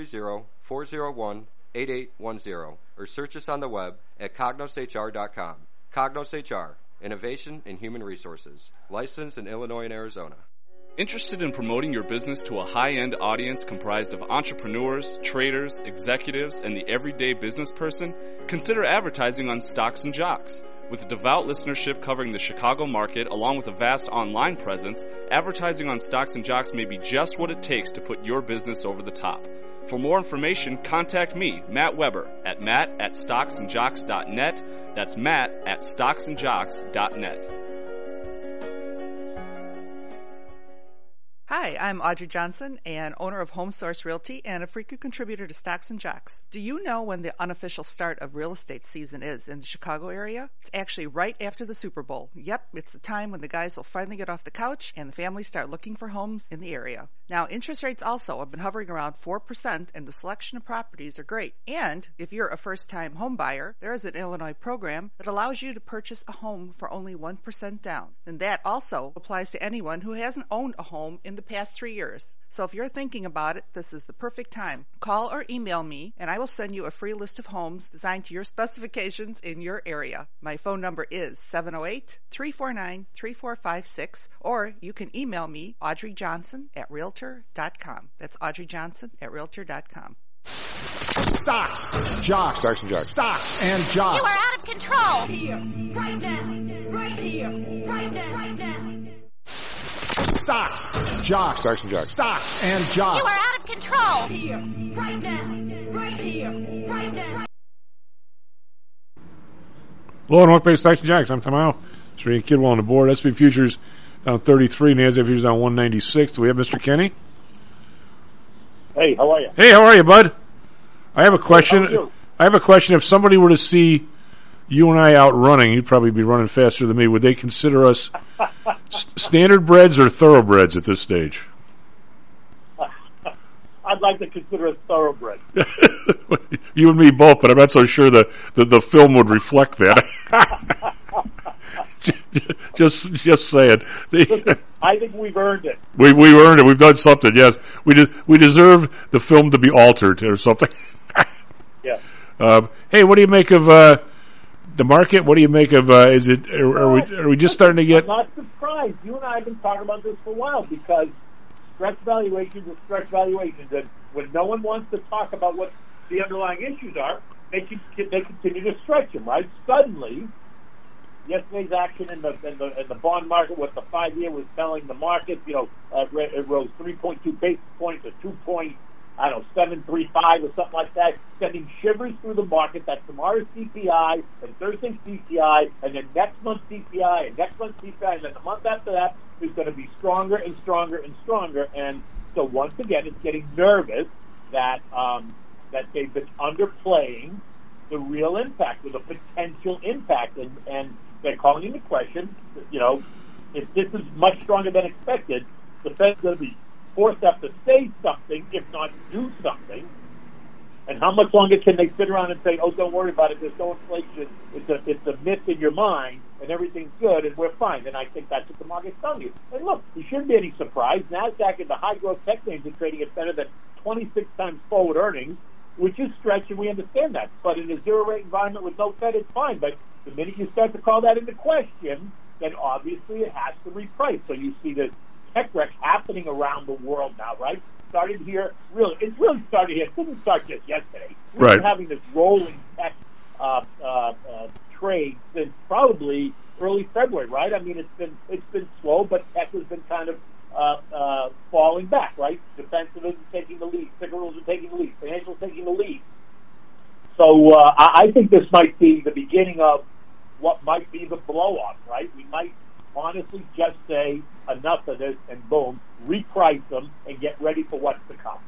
630-401-8810 or search us on the web at cognoshr.com. Cognos HR, innovation in human resources. Licensed in Illinois and Arizona. Interested in promoting your business to a high-end audience comprised of entrepreneurs, traders, executives, and the everyday business person? Consider advertising on Stocks and Jocks. With a devout listenership covering the Chicago market, along with a vast online presence, advertising on Stocks and Jocks may be just what it takes to put your business over the top. For more information, contact me, Matt Weber, at matt@stocksandjocks.net. That's matt@stocksandjocks.net. Hi, I'm Audrey Johnson, and owner of Home Source Realty and a frequent contributor to Stocks and Jocks. Do you know when the unofficial start of real estate season is in the Chicago area? It's actually right after the Super Bowl. Yep, it's the time when the guys will finally get off the couch and the families start looking for homes in the area. Now, interest rates also have been hovering around 4%, and the selection of properties are great. And if you're a first-time home buyer, there is an Illinois program that allows you to purchase a home for only 1% down. And that also applies to anyone who hasn't owned a home in the past 3 years. So if you're thinking about it, this is the perfect time. Call or email me, and I will send you a free list of homes designed to your specifications in your area. My phone number is 708-349-3456, or you can email me, audreyjohnson@realtor.com. That's audreyjohnson@realtor.com. Stocks, Jocks. Stocks and Jocks. Stocks and Jocks. You are out of control. Here, right now, right here, right now, right now. Stocks, Jocks. Stocks and Jocks. Stocks and Jocks. You are out of control. Here, right now, right here, right now. Hello and welcome back to Stocks and Jocks. I'm Tom Howell. Serena Kidwell on the board. SP futures down 33. NASDAQ futures down 196. Do we have Mr. Kenny? Hey, how are you? Hey, how are you, bud? I have a question. If somebody were to see you and I out running, you'd probably be running faster than me. Would they consider us standardbreds or thoroughbreds at this stage? I'd like to consider us thoroughbred. You and me both, but I'm not so sure the film would reflect that. just saying. I think we've earned it. We earned it. We've done something. Yes, we deserve the film to be altered or something. Yeah. Hey, what do you make of the market? What do you make of? Is it? Are we just starting to get? I'm not surprised. You and I have been talking about this for a while because stretch valuations are stretch valuations, and when no one wants to talk about what the underlying issues are, they continue to stretch them. Right? Suddenly, yesterday's action in the bond market, what the 5-year was telling the market, it rose 3.2 basis points or 2.735 or something like that, sending shivers through the market that tomorrow's CPI and Thursday's CPI and then next month's CPI and next month's CPI and then the month after that is going to be stronger and stronger and stronger. And so once again, it's getting nervous that they've been underplaying the real impact or the potential impact, and they're calling into question, if this is much stronger than expected, the Fed's going to be forced to have to say something, if not do something. And how much longer can they sit around and say, "Oh, don't worry about it. There's no inflation. It's a myth in your mind, and everything's good, and we're fine." And I think that's what the market's telling you. And look, there shouldn't be any surprise. Nasdaq and the high growth tech names are trading at better than 26 times forward earnings, which is stretch, and we understand that. But in a zero rate environment with no Fed, it's fine. But the minute you start to call that into question, then obviously it has to reprice. So you see the tech wreck happening around the world now, right? Started here, it's really started here. It didn't start just yesterday. We've been having this rolling tech trade since probably early February, right? I mean, it's been slow, but tech has been kind of falling back, right? Defensive is taking the lead, cyclicals are taking the lead, financials taking the lead. So I think this might be the beginning of what might be the blow-off, right? We might honestly just say enough of this and boom, reprice them and get ready for what's to come.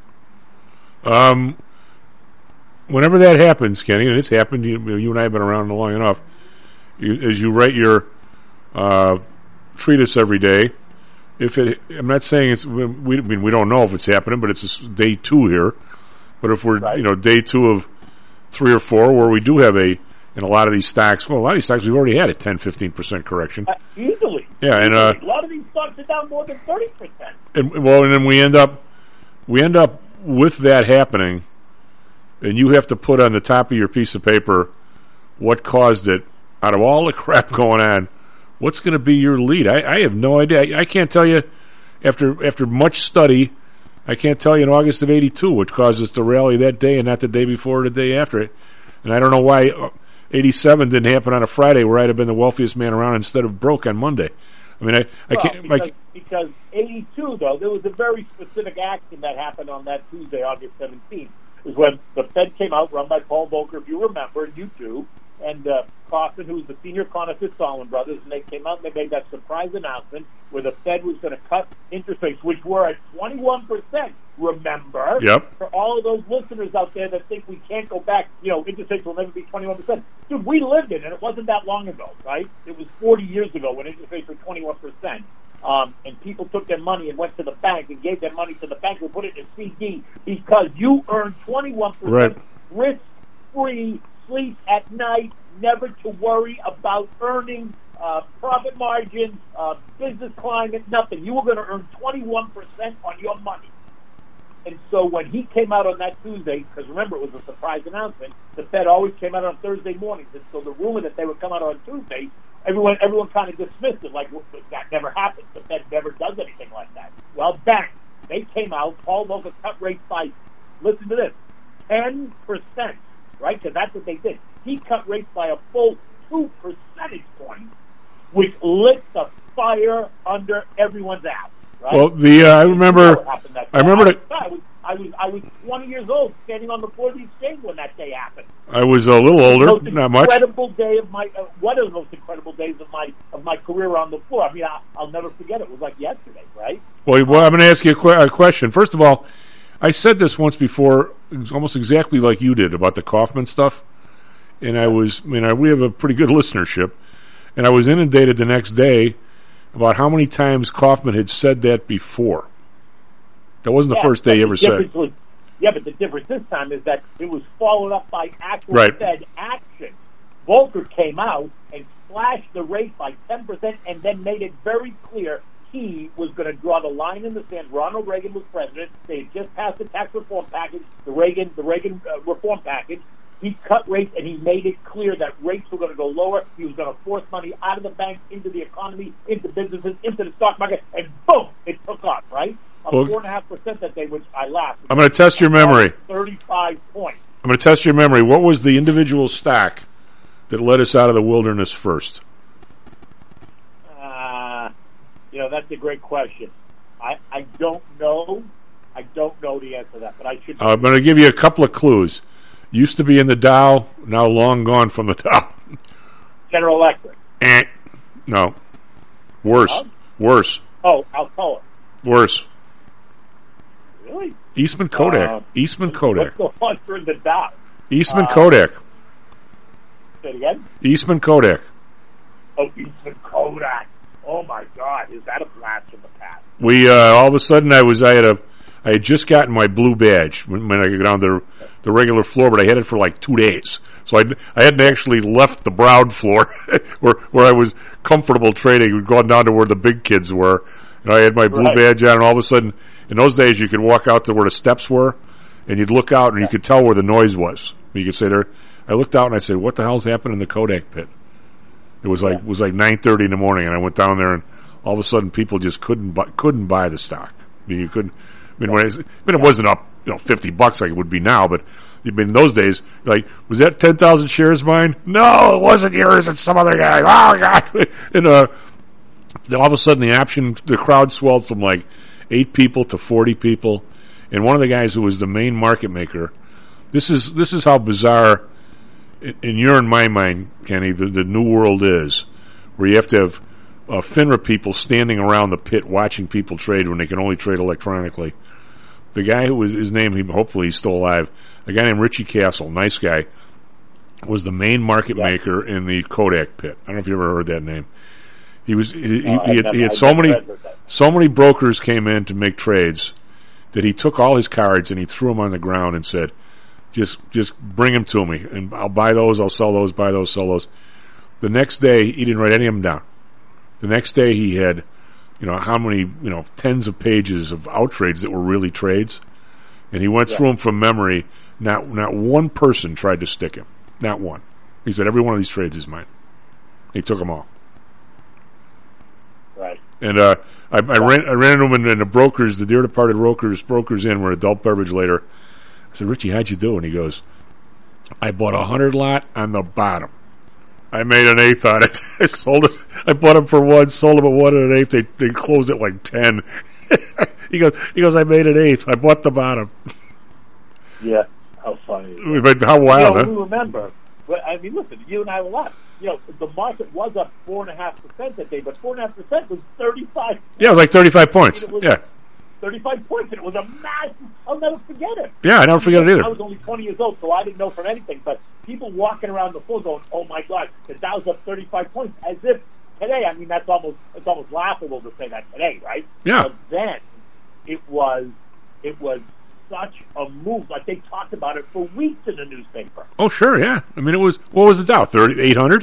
Whenever that happens, Kenny, and it's happened, you and I have been around long enough, as you write your treatise every day, I'm not saying we don't know if it's happening, but it's day 2 here. But if we're, day 2 of 3 or 4 where we do have in a lot of these stocks, we've already had a 10-15% correction. Easily. Yeah, and a lot of these stocks are down more than 30%. And then we end up with that happening, and you have to put on the top of your piece of paper what caused it. Out of all the crap going on, what's going to be your lead? I have no idea. I can't tell you. After much study, I can't tell you in August of '82 what caused us to rally that day and not the day before or the day after it. And I don't know why. '87 didn't happen on a Friday where I'd have been the wealthiest man around instead of broke on Monday. I mean, I can't. Because 82, though, there was a very specific action that happened on that Tuesday, August 17th, is when the Fed came out, run by Paul Volcker, if you remember, and you too, and Kaufman, who was the senior economist at Salomon Brothers, and they came out and they made that surprise announcement where the Fed was going to cut interest rates, which were at 21%, remember? Yep. For all of those listeners out there that think we can't go back, interest rates will never be 21%. Dude, we lived it, and it wasn't that long ago, right? It was 40 years ago when interest rates were 21%. And people took their money and went to the bank and gave their money to the bank and put it in a CD because you earned 21% risk-free, sleep at night, never to worry about earnings, profit margins, business climate, nothing. You were going to earn 21% on your money. And so when he came out on that Tuesday, because remember it was a surprise announcement, the Fed always came out on Thursday mornings. And so the rumor that they would come out on Tuesday, everyone kind of dismissed it like, well, that never happens. The Fed never does anything like that. Well, bang, they came out. Paul Volcker cut rates by, listen to this, 10%, right? Because that's what they did. He cut rates by a full 2 percentage points, which lit the fire under everyone's ass. Right? Well, I remember. I was 20 years old, standing on the floor of the exchange when that day happened. I was a little older, not much. Incredible day of my one of the most incredible days of my career on the floor. I mean, I'll never forget it. It was like yesterday, right? Well, I'm going to ask you a question. First of all, I said this once before, almost exactly like you did about the Kaufman stuff, and we have a pretty good listenership, and I was inundated the next day about how many times Kaufman had said that before. That wasn't the first day he ever said it. But the difference this time is that it was followed up by actual Fed action. Volcker came out and slashed the rate by 10% and then made it very clear he was going to draw the line in the sand. Ronald Reagan was president. They had just passed the tax reform package, the Reagan reform package. He cut rates, and he made it clear that rates were going to go lower. He was going to force money out of the bank, into the economy, into businesses, into the stock market, and boom, it took off, right? 4.5% that day, which I laughed. I'm going to test your memory. 35 points. I'm going to test your memory. What was the individual stock that led us out of the wilderness first? That's a great question. I don't know. I don't know the answer to that, but I should. I'm going to give you a couple of clues. Used to be in the Dow, now long gone from the Dow. General Electric. No. Worse. Worse. Oh, Alcoa. Worse. Really? Eastman Kodak. Eastman Kodak. What's the one for the Dow? Eastman Kodak. Say it again? Eastman Kodak. Oh, Eastman Kodak. Oh my God, is that a blast from the past? We all of a sudden I had just gotten my blue badge when I got on the regular floor, but I had it for like 2 days. So I hadn't actually left the Browd floor where I was comfortable trading. We'd gone down to where the big kids were. And I had my blue badge on, and all of a sudden, in those days, you could walk out to where the steps were, and you'd look out, and you could tell where the noise was. You could say there. I looked out, and I said, "What the hell's happened in the Kodak pit?" It was like 9:30 in the morning, and I went down there, and all of a sudden, people just couldn't buy the stock. I mean, you couldn't. I mean, it wasn't up, $50 like it would be now, but in those days, like, was that 10,000 shares mine? No, it wasn't yours. It's some other guy. Oh God! And all of a sudden, the crowd swelled from like 8 people to 40 people, and one of the guys who was the main market maker. This is how bizarre, in your and my mind, Kenny, the new world is, where you have to have FINRA people standing around the pit watching people trade when they can only trade electronically. The guy who was his name, hopefully he's still alive, a guy named Richie Castle, nice guy, was the main market maker in the Kodak pit. I don't know if you ever heard that name. He had so many brokers came in to make trades that he took all his cards and he threw them on the ground and said, just bring them to me and I'll buy those, I'll sell those, buy those, sell those. The next day he didn't write any of them down. The next day he had, how many, tens of pages of out trades that were really trades, and he went through them from memory. Not one person tried to stick him. Not one. He said, every one of these trades is mine. He took them all. Right. And I ran into him in the brokers, the dear departed brokers in were adult beverage later. I said, Richie, how'd you do? And he goes, I bought 100 lot on the bottom. I made an eighth on it. I sold it. I bought them for one, sold them at 1 and an eighth. They closed at like 10. He goes, I made an eighth. I bought the bottom. Yeah, how funny. But how wild, huh? We remember. I mean, listen, you and I were lost. The market was up 4.5% that day, but 4.5% was 35. Yeah, it was like 35 points. 35 points, and it was a massive. I'll never forget it. Yeah, I never forget it either. I was only 20 years old, so I didn't know from anything. But people walking around the floor going, "Oh my God, the Dow's up 35 points," as if today. I mean, it's almost laughable to say that today, right? Yeah. But then it was such a move. Like, they talked about it for weeks in the newspaper. Oh, sure, yeah. I mean, what was the Dow? 800?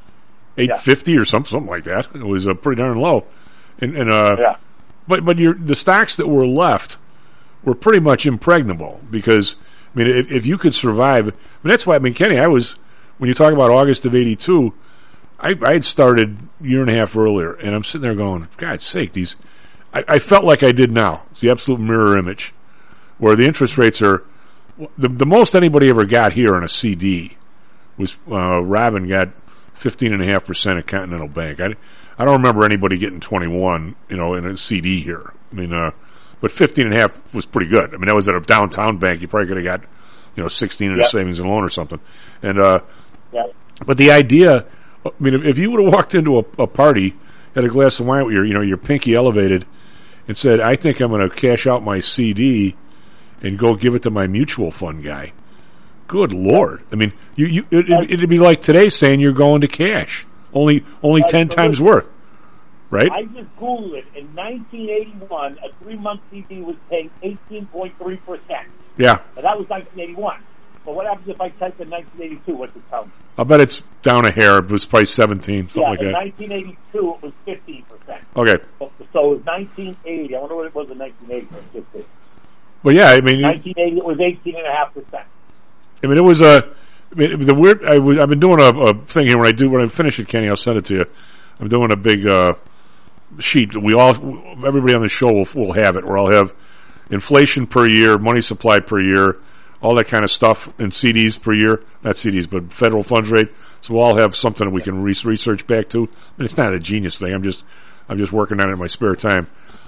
850 or something like that. It was pretty darn low. Yeah. But the stocks that were left were pretty much impregnable because, I mean, if you could survive, I mean, that's why, I mean, Kenny, when you talk about August of 82, I had started a year and a half earlier, and I'm sitting there going, God's sake, I felt like I did now. It's the absolute mirror image, where the interest rates are, the most anybody ever got here on a CD was, Robin got 15.5% at Continental Bank. I don't remember anybody getting 21, in a CD here. I mean, but 15.5 was pretty good. I mean, that was at a downtown bank. You probably could have got, 16 in a savings and loan or something. And, but the idea, I mean, if you would have walked into a party, had a glass of wine with your pinky elevated and said, I think I'm going to cash out my CD and go give it to my mutual fund guy. Good Lord. I mean, it'd be like today saying you're going to cash. Only 10 times worth, right? I just Googled it. In 1981, a 3-month CD was paying 18.3%. Yeah. And that was 1981. But what happens if I type in 1982? What's it tell me? I'll bet it's down a hair. It was probably 17, something like that. In 1982, it was 15%. Okay. So it was 1980. I wonder what it was in 1980. But yeah, I mean... 1980, it was 18.5%. I mean, it was the weird. I've been doing a thing here. When I finish it, Kenny, I'll send it to you. I'm doing a big sheet. Everybody on the show will have it, where I'll have inflation per year, money supply per year, all that kind of stuff, and CDs per year. Not CDs, but federal funds rate. So we'll all have something that we can research back to. I mean, it's not a genius thing. I'm just working on it in my spare time.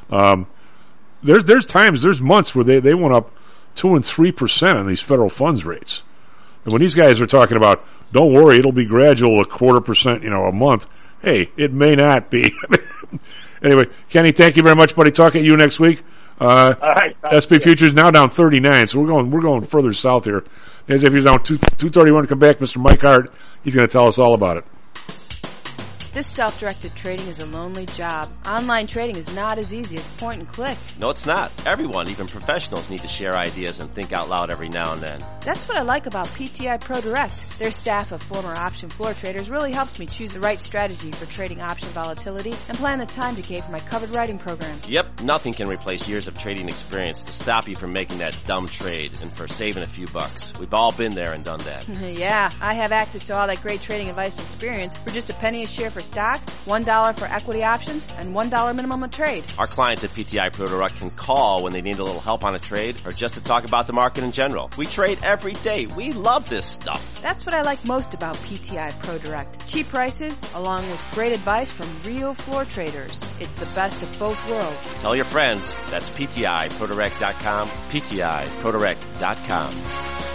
There's months where they went up 2 and 3% on these federal funds rates. And when these guys are talking about, don't worry, it'll be gradual, 0.25%, a month. Hey, it may not be. Anyway, Kenny, thank you very much, buddy. Talk at you next week. All right. SP futures now down 39, so we're going further south here. As if he's down 231. Come back, Mr. Mike Hart. He's going to tell us all about it. This self-directed trading is a lonely job. Online trading is not as easy as point and click. No, it's not. Everyone, even professionals, need to share ideas and think out loud every now and then. That's what I like about PTI Pro Direct. Their staff of former option floor traders really helps me choose the right strategy for trading option volatility and plan the time decay for my covered writing program. Yep, nothing can replace years of trading experience to stop you from making that dumb trade and for saving a few bucks. We've all been there and done that. Yeah, I have access to all that great trading advice and experience for just a penny a share for stocks, $1 for equity options, and $1 minimum a trade. Our clients at PTI Pro Direct can call when they need a little help on a trade or just to talk about the market in general. We trade every day. We love this stuff. That's what I like most about PTI Pro Direct. Cheap prices, along with great advice from real floor traders. It's the best of both worlds. Tell your friends. That's PTIProDirect.com, PTIProDirect.com.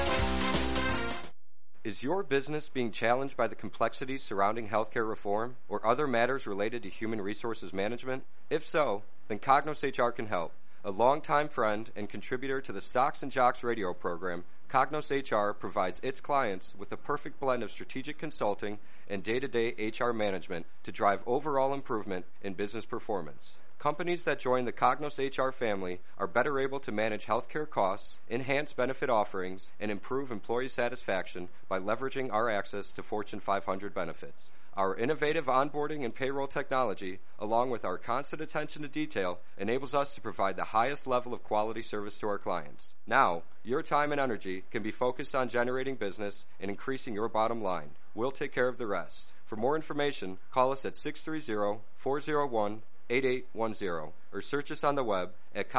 Is your business being challenged by the complexities surrounding healthcare reform or other matters related to human resources management? If so, then Cognos HR can help. A longtime friend and contributor to the Stocks and Jocks radio program, Cognos HR provides its clients with a perfect blend of strategic consulting and day-to-day HR management to drive overall improvement in business performance. Companies that join the Cognos HR family are better able to manage healthcare costs, enhance benefit offerings, and improve employee satisfaction by leveraging our access to Fortune 500 benefits. Our innovative onboarding and payroll technology, along with our constant attention to detail, enables us to provide the highest level of quality service to our clients. Now, your time and energy can be focused on generating business and increasing your bottom line. We'll take care of the rest. For more information, call us at 630-401-8810 or search us on the web at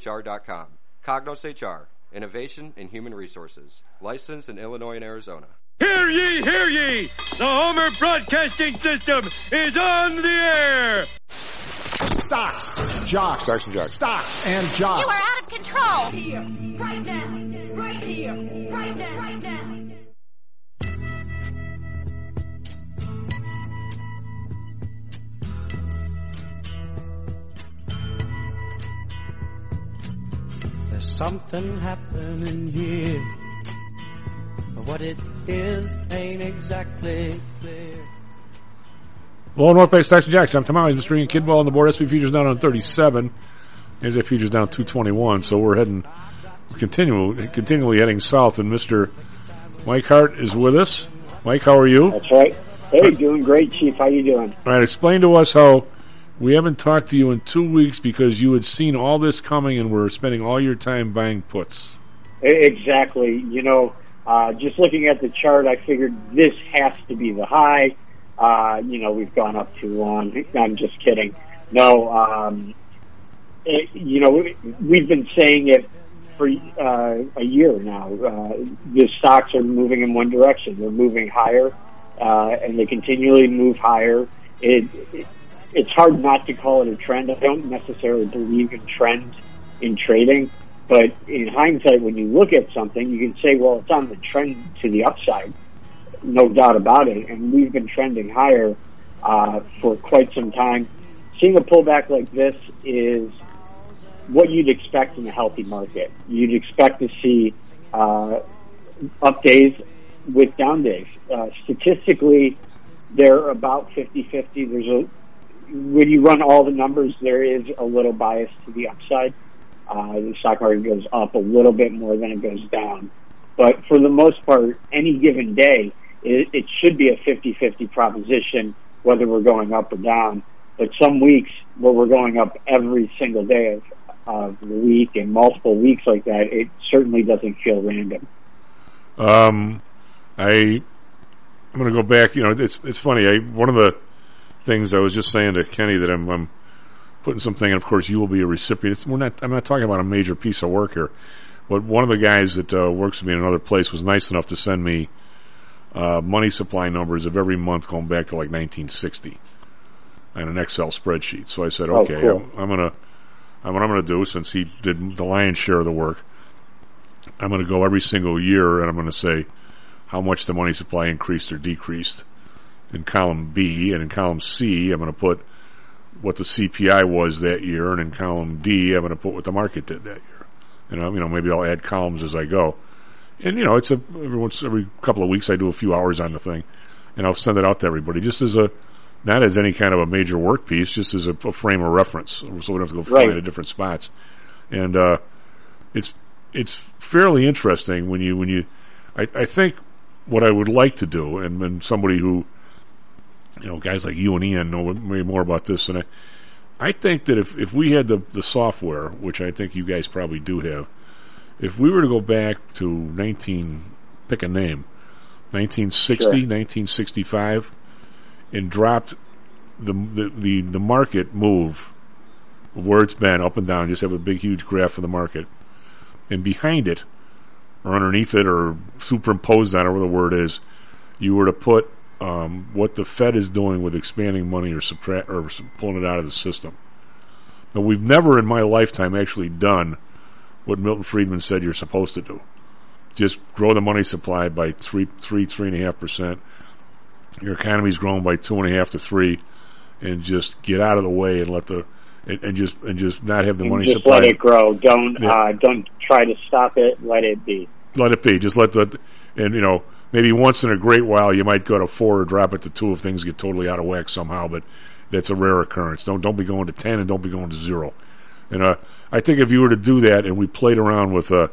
cognoshr.com. Cognos HR, innovation in human resources. Licensed in Illinois and Arizona. Hear ye, hear ye! The Homer Broadcasting System is on the air! Stocks, jocks, Stocks and jocks. Stocks and jocks. You are out of control! Here, right now, right here, right now, right now. There's something happening here, but what it is ain't exactly clear. Hello, North Bay Stocks and Jocks. I'm Tom Howes, Mr. Ian Kidwell on the board. SP futures down on 37. NASDAQ futures down 221. So we're continually heading south, and Mr. Mike Hart is with us. Mike, how are you? That's right. Hey, doing great, Chief. How you doing? All right, explain to us how we haven't talked to you in 2 weeks because you had seen all this coming and were spending all your time buying puts. Exactly. You know, just looking at the chart, I figured this has to be the high. You know, we've gone up too long. I'm just kidding. No, you know, we've been saying it for a year now. The stocks are moving in one direction. They're moving higher, and they continually move higher. It's hard not to call it a trend. I don't necessarily believe in trends in trading, but in hindsight, when you look at something, you can say, well, it's on the trend to the upside. No doubt about it. And we've been trending higher for quite some time. Seeing a pullback like this is what you'd expect in a healthy market. You'd expect to see up days with down days. Statistically, they're about 50-50. When you run all the numbers, there is a little bias to the upside. The stock market goes up a little bit more than it goes down. But for the most part, any given day, it should be a 50-50 proposition, whether we're going up or down. But some weeks where we're going up every single day of the week and multiple weeks like that, it certainly doesn't feel random. I'm going to go back. You know, it's funny. One of the things I was just saying to Kenny that I'm putting something, and of course you will be a recipient. I'm not talking about a major piece of work here, but one of the guys that works with me in another place was nice enough to send me money supply numbers of every month going back to like 1960 on an Excel spreadsheet. So I said, okay, cool. what I'm gonna do, since he did the lion's share of the work, I'm gonna go every single year and I'm gonna say how much the money supply increased or decreased in column B, and in column C I'm gonna put what the CPI was that year, and in column D I'm gonna put what the market did that year. And you know, maybe I'll add columns as I go. And you know, it's every couple of weeks I do a few hours on the thing, and I'll send it out to everybody just as not as any kind of a major work piece, just as a frame of reference, so we don't have to go find it at different spots. And it's fairly interesting when you I think what I would like to do, and somebody who, you know, guys like you and Ian know way more about this than I think that if we had the software, which I think you guys probably do have, if we were to go back to pick a name, 1960, sure. 1965, and dropped the market move where it's been up and down, just have a big huge graph of the market, and behind it or underneath it or superimposed on it, whatever the word is, you were to put what the Fed is doing with expanding money or pulling it out of the system. Now, we've never in my lifetime actually done what Milton Friedman said you're supposed to do. Just grow the money supply by 3.5%. Your economy's grown by 2.5 to 3, and just get out of the way and and just not have the money just supply. Just let it grow. Don't try to stop it. Let it be. Let it be. Just and you know, maybe once in a great while you might go to 4 or drop it to 2 if things get totally out of whack somehow, but that's a rare occurrence. Don't be going to 10 and don't be going to 0. And I think if you were to do that and we played around with a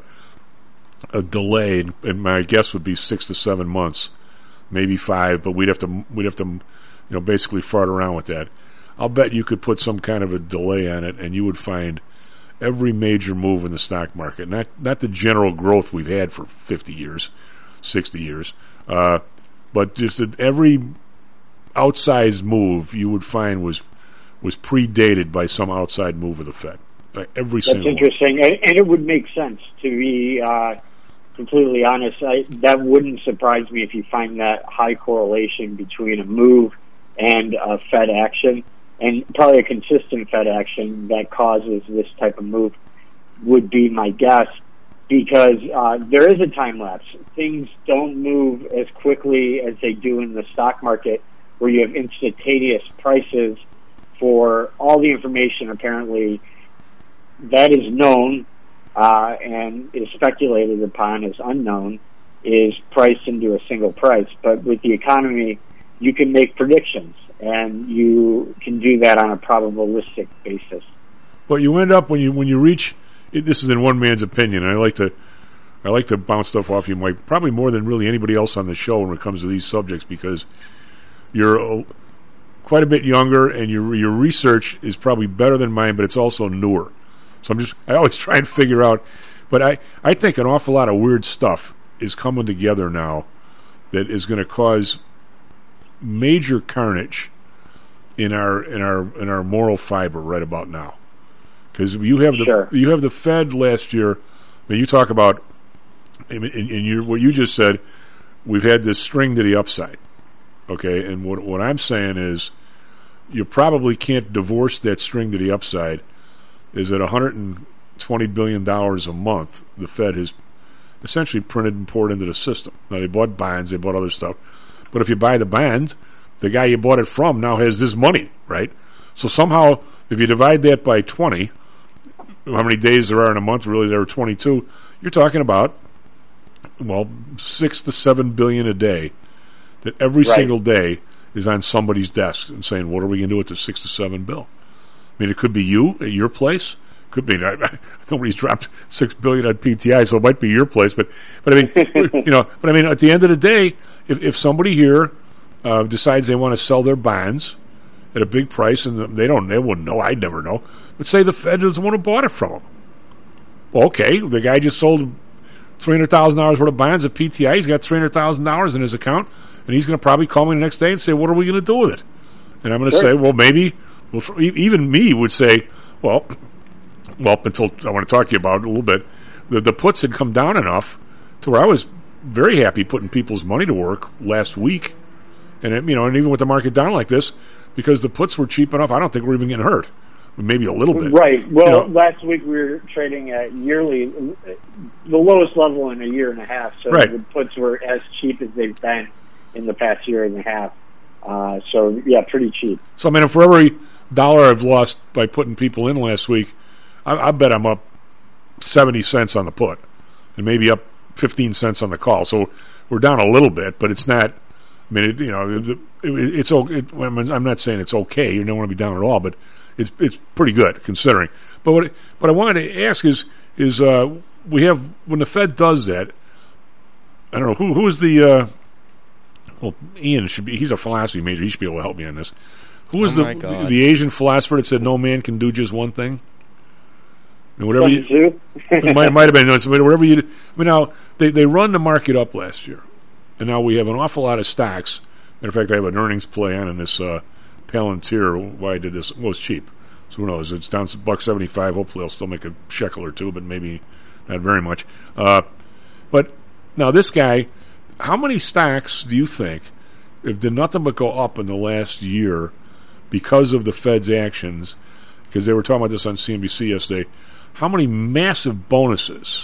delay, and my guess would be 6 to 7 months, maybe 5, but we'd have to you know, basically fart around with that. I'll bet you could put some kind of a delay on it, and you would find every major move in the stock market, not the general growth we've had for 50 years, 60 years, but just every outsized move you would find was predated by some outside move of the Fed. Every single That's interesting, and it would make sense to be completely honest, that wouldn't surprise me if you find that high correlation between a move and a Fed action, and probably a consistent Fed action that causes this type of move would be my guess, because there is a time lapse. Things don't move as quickly as they do in the stock market, where you have instantaneous prices for all the information apparently that is known and is speculated upon as unknown is priced into a single price. But with the economy, you can make predictions, and you can do that on a probabilistic basis. But you end up when you reach. This is in one man's opinion. And I like to bounce stuff off you, Mike, probably more than really anybody else on the show when it comes to these subjects, because you're quite a bit younger and your research is probably better than mine, but it's also newer. So I always try and figure out, but I think an awful lot of weird stuff is coming together now that is going to cause major carnage in our moral fiber right about now. Because you have the Fed last year. I mean, you talk about in what you just said. We've had this string to the upside, okay. And what I'm saying is, you probably can't divorce that string to the upside. Is at $120 billion a month. The Fed has essentially printed and poured into the system. Now they bought bonds, they bought other stuff, but if you buy the bond, the guy you bought it from now has this money, right? So somehow, if you divide that by 20. How many days there are in a month? Really, there are 22. You're talking about, well, 6 to 7 billion a day that every single day is on somebody's desk and saying, "What are we going to do with the 6 to 7 bill?" I mean, it could be you at your place. Could be nobody's dropped $6 billion on PTI, so it might be your place. But I mean, But I mean, at the end of the day, if somebody here decides they want to sell their bonds at a big price, and they wouldn't know. I'd never know. But say the Fed doesn't want to bought it from them. Well, okay, the guy just sold $300,000 worth of bonds at PTI. He's got $300,000 in his account, and he's going to probably call me the next day and say, "What are we going to do with it?" And I'm going to say, "Well, maybe." Well, even me would say, "Well, until I want to talk to you about it a little bit." The puts had come down enough to where I was very happy putting people's money to work last week, and and even with the market down like this, because the puts were cheap enough, I don't think we're even getting hurt. Maybe a little bit. Right. Well, last week we were trading at the lowest level in a year and a half. So the puts were as cheap as they've been in the past year and a half. So, yeah, pretty cheap. So, I mean, for every dollar I've lost by putting people in last week, I bet I'm up 70 cents on the put and maybe up 15 cents on the call. So we're down a little bit, but it's not. I mean, it's okay. I'm not saying it's okay. You don't want to be down at all, but it's pretty good considering. But what I wanted to ask is we have, when the Fed does that, I don't know who is the well, Ian should be. He's a philosophy major. He should be able to help me on this. Who was the Asian philosopher that said no man can do just one thing? And whatever it might have been. Whatever you. I mean, now they run the market up last year, and now we have an awful lot of stocks. Matter of fact, I have an earnings play on in this Palantir. Why I did this? Well, it's cheap, so who knows? It's down to $1.75. Hopefully, I'll still make a shekel or two, but maybe not very much. But now this guy, how many stocks do you think have done nothing but go up in the last year because of the Fed's actions? Because they were talking about this on CNBC yesterday. How many massive bonuses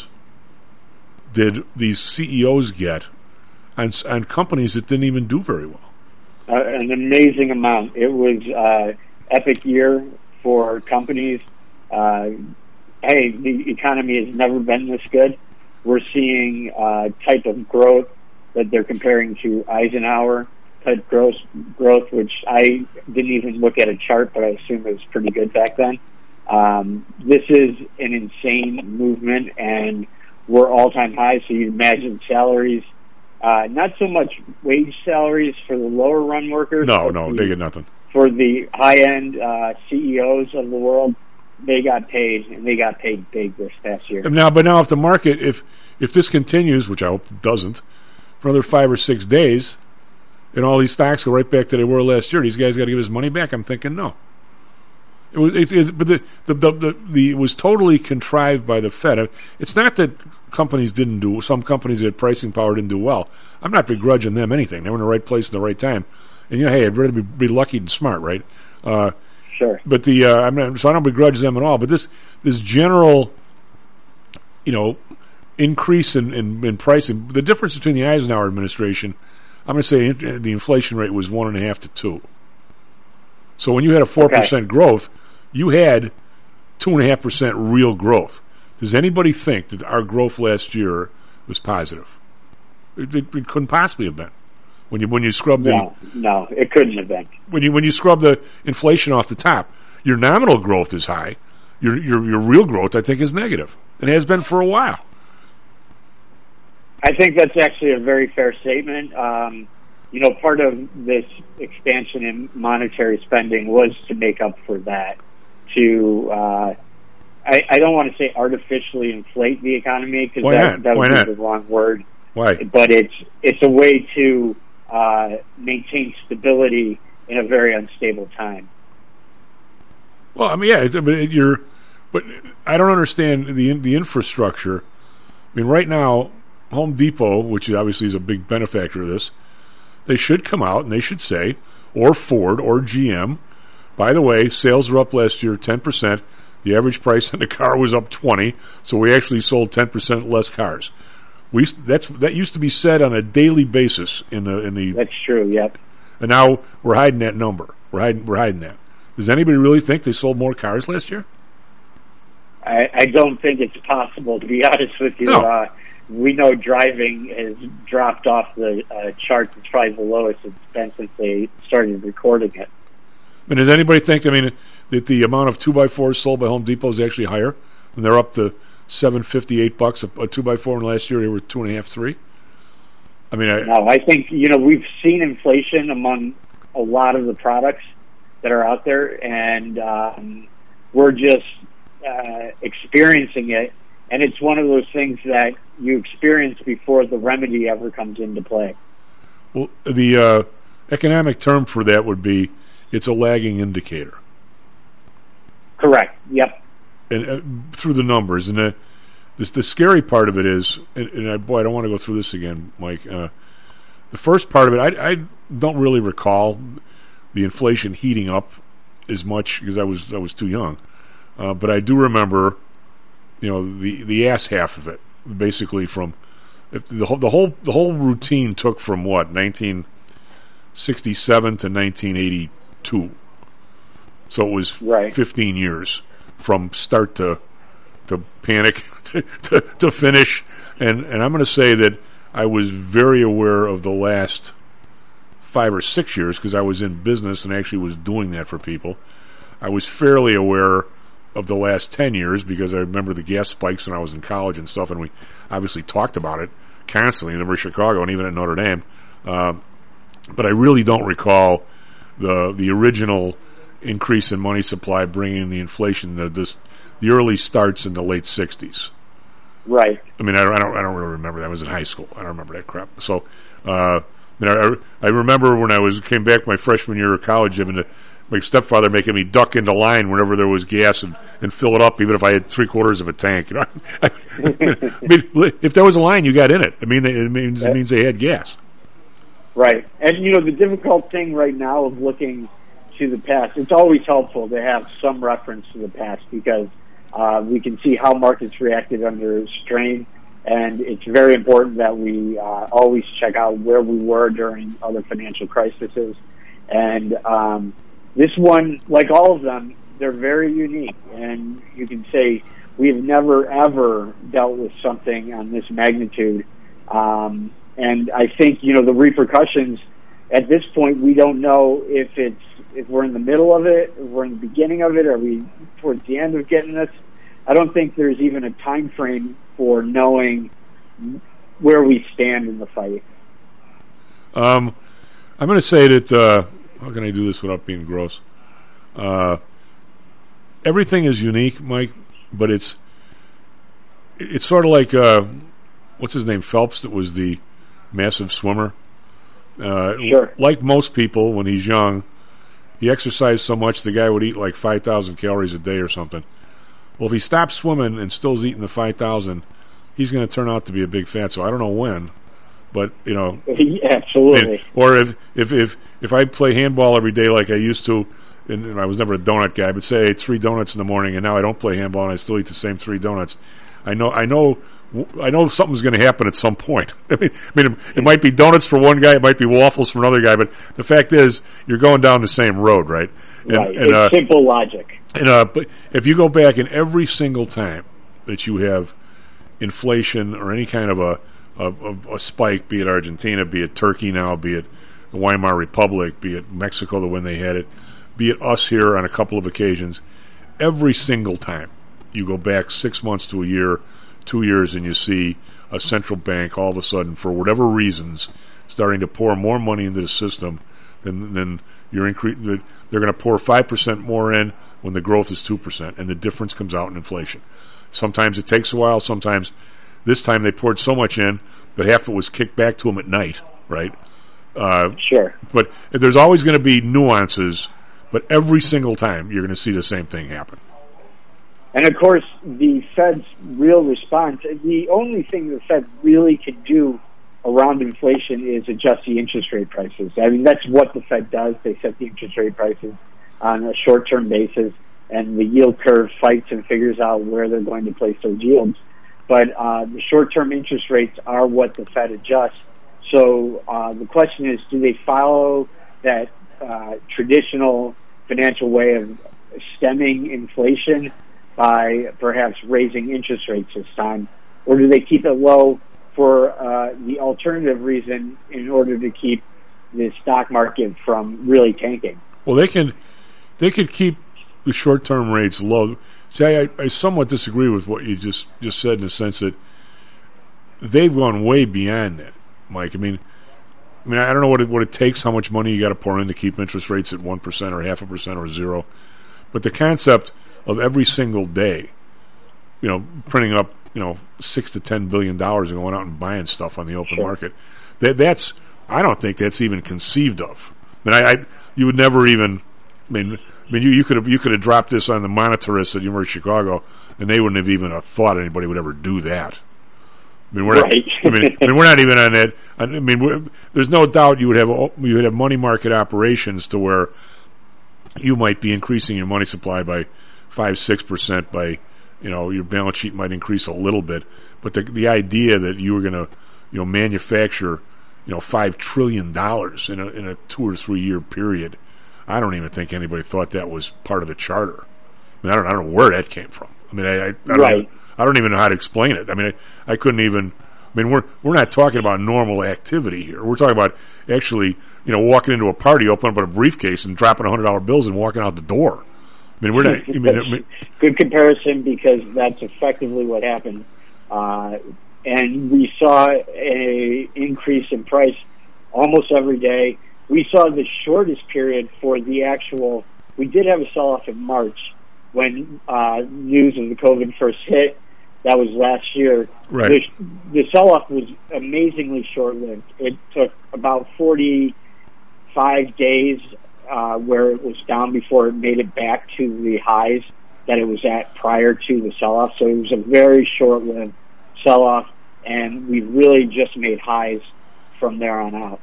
did these CEOs get on companies that didn't even do very well? An amazing amount. It was epic year for companies. Hey, the economy has never been this good. We're seeing type of growth that they're comparing to Eisenhower type growth, which I didn't even look at a chart, but I assume it was pretty good back then. This is an insane movement, and we're all-time high, so you imagine salaries, not so much wage salaries for the lower run workers. No, they get nothing. For the high-end CEOs of the world, they got paid, and they got paid big this past year. But now if the market, if this continues, which I hope it doesn't, for another 5 or 6 days, and all these stocks go right back to they were last year, these guys got to give his money back. I'm thinking no. it was totally contrived by the Fed. It's not that some companies that had pricing power didn't do well. I'm not begrudging them anything. They were in the right place at the right time. And hey, I'd rather be lucky than smart, right? Sure. But so I don't begrudge them at all. But this general, increase in pricing, the difference between the Eisenhower administration, I'm going to say the inflation rate was 1.5 to 2. So when you had a 4% growth, you had 2.5% real growth. Does anybody think that our growth last year was positive? It couldn't possibly have been. When you scrub no, it couldn't have been. When you scrub the inflation off the top, your nominal growth is high. Your real growth, I think, is negative, and has been for a while. I think that's actually a very fair statement. Part of this expansion in monetary spending was to make up for that. I don't want to say artificially inflate the economy, because that would be the wrong word. Why? But it's a way to maintain stability in a very unstable time. Well, but I don't understand the infrastructure. I mean, right now, Home Depot, which obviously is a big benefactor of this, they should come out and they should say, or Ford or GM, by the way, sales were up last year 10%. The average price on the car was up 20%, so we actually sold 10% less cars. That used to be said on a daily basis in the. That's true. Yep. And now we're hiding that number. We're hiding that. Does anybody really think they sold more cars last year? I don't think it's possible, to be honest with you. No. We know driving has dropped off the charts. It's probably the lowest it's been since they started recording it. And does anybody think, that the amount of 2x4s sold by Home Depot is actually higher? And they're up to $7.58 a 2x4, and last year they were 2.5, $3. No, I think we've seen inflation among a lot of the products that are out there, and we're just experiencing it. And it's one of those things that you experience before the remedy ever comes into play. Well, the economic term for that would be it's a lagging indicator. Correct. Yep. And through the numbers, and the scary part of it is, and I don't want to go through this again, Mike. The first part of it, I don't really recall the inflation heating up as much because I was too young, but I do remember, the ass half of it, basically from the whole routine took from 1967 to 1982. So it was 15 years from start to panic to finish, and I'm going to say that I was very aware of the last 5 or 6 years because I was in business and actually was doing that for people. I was fairly aware of the last 10 years because I remember the gas spikes when I was in college and stuff, and we obviously talked about it constantly in Chicago and even at Notre Dame. But I really don't recall the original increase in money supply bringing the inflation, the early starts in the late 60s. Right. I don't really remember that. I was in high school. I don't remember that crap. So, I remember when came back my freshman year of college, my stepfather making me duck into line whenever there was gas and fill it up, even if I had 3/4 of a tank. If there was a line, you got in it. It means they had gas. Right. And, the difficult thing right now of looking to the past, it's always helpful to have some reference to the past because we can see how markets reacted under strain, and it's very important that we always check out where we were during other financial crises. And this one, like all of them, they're very unique, and you can say we've never, ever dealt with something on this magnitude. And I think, the repercussions at this point, we don't know if we're in the middle of it, if we're in the beginning of it, are we towards the end of getting this? I don't think there's even a time frame for knowing where we stand in the fight. I'm going to say that, how can I do this without being gross? Everything is unique, Mike, but it's sort of like, what's his name, Phelps, that was the massive swimmer. Sure. Like most people, when he's young, he exercised so much the guy would eat like 5,000 calories a day or something. Well, if he stops swimming and still's eating the 5,000, he's going to turn out to be a big fat. So I don't know when, but absolutely. Or if I play handball every day like I used to, and I was never a donut guy, but say I ate 3 donuts in the morning, and now I don't play handball and I still eat the same 3 donuts. I know something's going to happen at some point. I mean, it might be donuts for one guy, it might be waffles for another guy, but the fact is, you're going down the same road, right? Right. It's simple logic. But if you go back and every single time that you have inflation or any kind of a spike, be it Argentina, be it Turkey now, be it the Weimar Republic, be it Mexico, the when they had it, be it us here on a couple of occasions, every single time you go back 6 months to a year, 2 years, and you see a central bank all of a sudden, for whatever reasons, starting to pour more money into the system than they're going to pour 5% more in when the growth is 2%, and the difference comes out in inflation. Sometimes it takes a while. Sometimes this time they poured so much in that half of it was kicked back to them at night, right? Sure. But there's always going to be nuances, but every single time you're going to see the same thing happen. And of course, the Fed's real response, the only thing the Fed really can do around inflation is adjust the interest rate prices. I mean, that's what the Fed does. They set the interest rate prices on a short-term basis, and the yield curve fights and figures out where they're going to place those yields. But the short-term interest rates are what the Fed adjusts. So the question is, do they follow that traditional financial way of stemming inflation by perhaps raising interest rates this time, or do they keep it low for the alternative reason in order to keep the stock market from really tanking? Well, they could keep the short-term rates low. See, I somewhat disagree with what you just said in the sense that they've gone way beyond that, Mike. I mean, I don't know what it takes, how much money you got to pour in to keep interest rates at 1% or 0.5% or 0%, but the concept of every single day, printing up, $6 to $10 billion and going out and buying stuff on the open market. That's I don't think that's even conceived of. You would never even. You could have dropped this on the monetarists at University of Chicago, and they wouldn't have even thought anybody would ever do that. We're not even on that. There's no doubt you would have money market operations to where you might be increasing your money supply by 5-6% by, your balance sheet might increase a little bit, but the idea that you were going to, manufacture, $5 trillion in a 2 or 3 year period, I don't even think anybody thought that was part of the charter. I don't know where that came from. I don't even know how to explain it. I couldn't even. We're not talking about normal activity here. We're talking about actually, walking into a party, opening up a briefcase, and dropping $100 bills and walking out the door. We're not. Good comparison, because that's effectively what happened. And we saw a increase in price almost every day. We saw the shortest period for the actual. We did have a sell-off in March when news of the COVID first hit. That was last year. Right. The sell-off was amazingly short-lived. It took about 45 days where it was down before it made it back to the highs that it was at prior to the sell-off. So it was a very short-lived sell-off, and we really just made highs from there on out.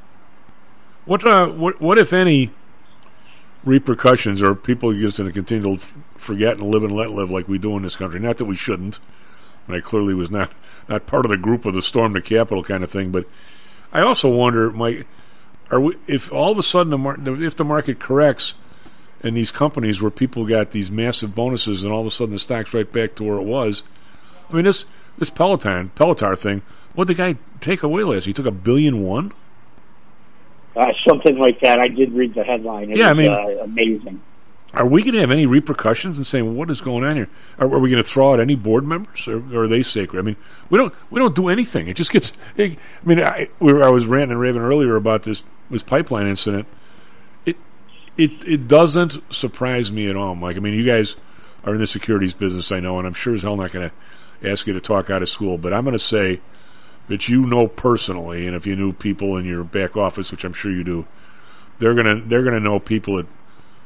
What if any repercussions, or people just going to continue to forget and live and let live like we do in this country? Not that we shouldn't. I clearly was not part of the group of the storm the Capitol kind of thing. But I also wonder, Mike, if all of a sudden if the market corrects and these companies where people got these massive bonuses and all of a sudden the stock's right back to where it was. This Pelotar thing, what did the guy take away last? He took $1.1 billion? Something like that. I did read the headline. It was amazing. Are we going to have any repercussions in saying, what is going on here? Are we going to throw out any board members, or are they sacred? We don't do anything. It just gets. I was ranting and raving earlier about this pipeline incident. It doesn't surprise me at all, Mike. You guys are in the securities business, I know, and I'm sure as hell not going to ask you to talk out of school. But I'm going to say that personally, and if you knew people in your back office, which I'm sure you do, they're going to know people at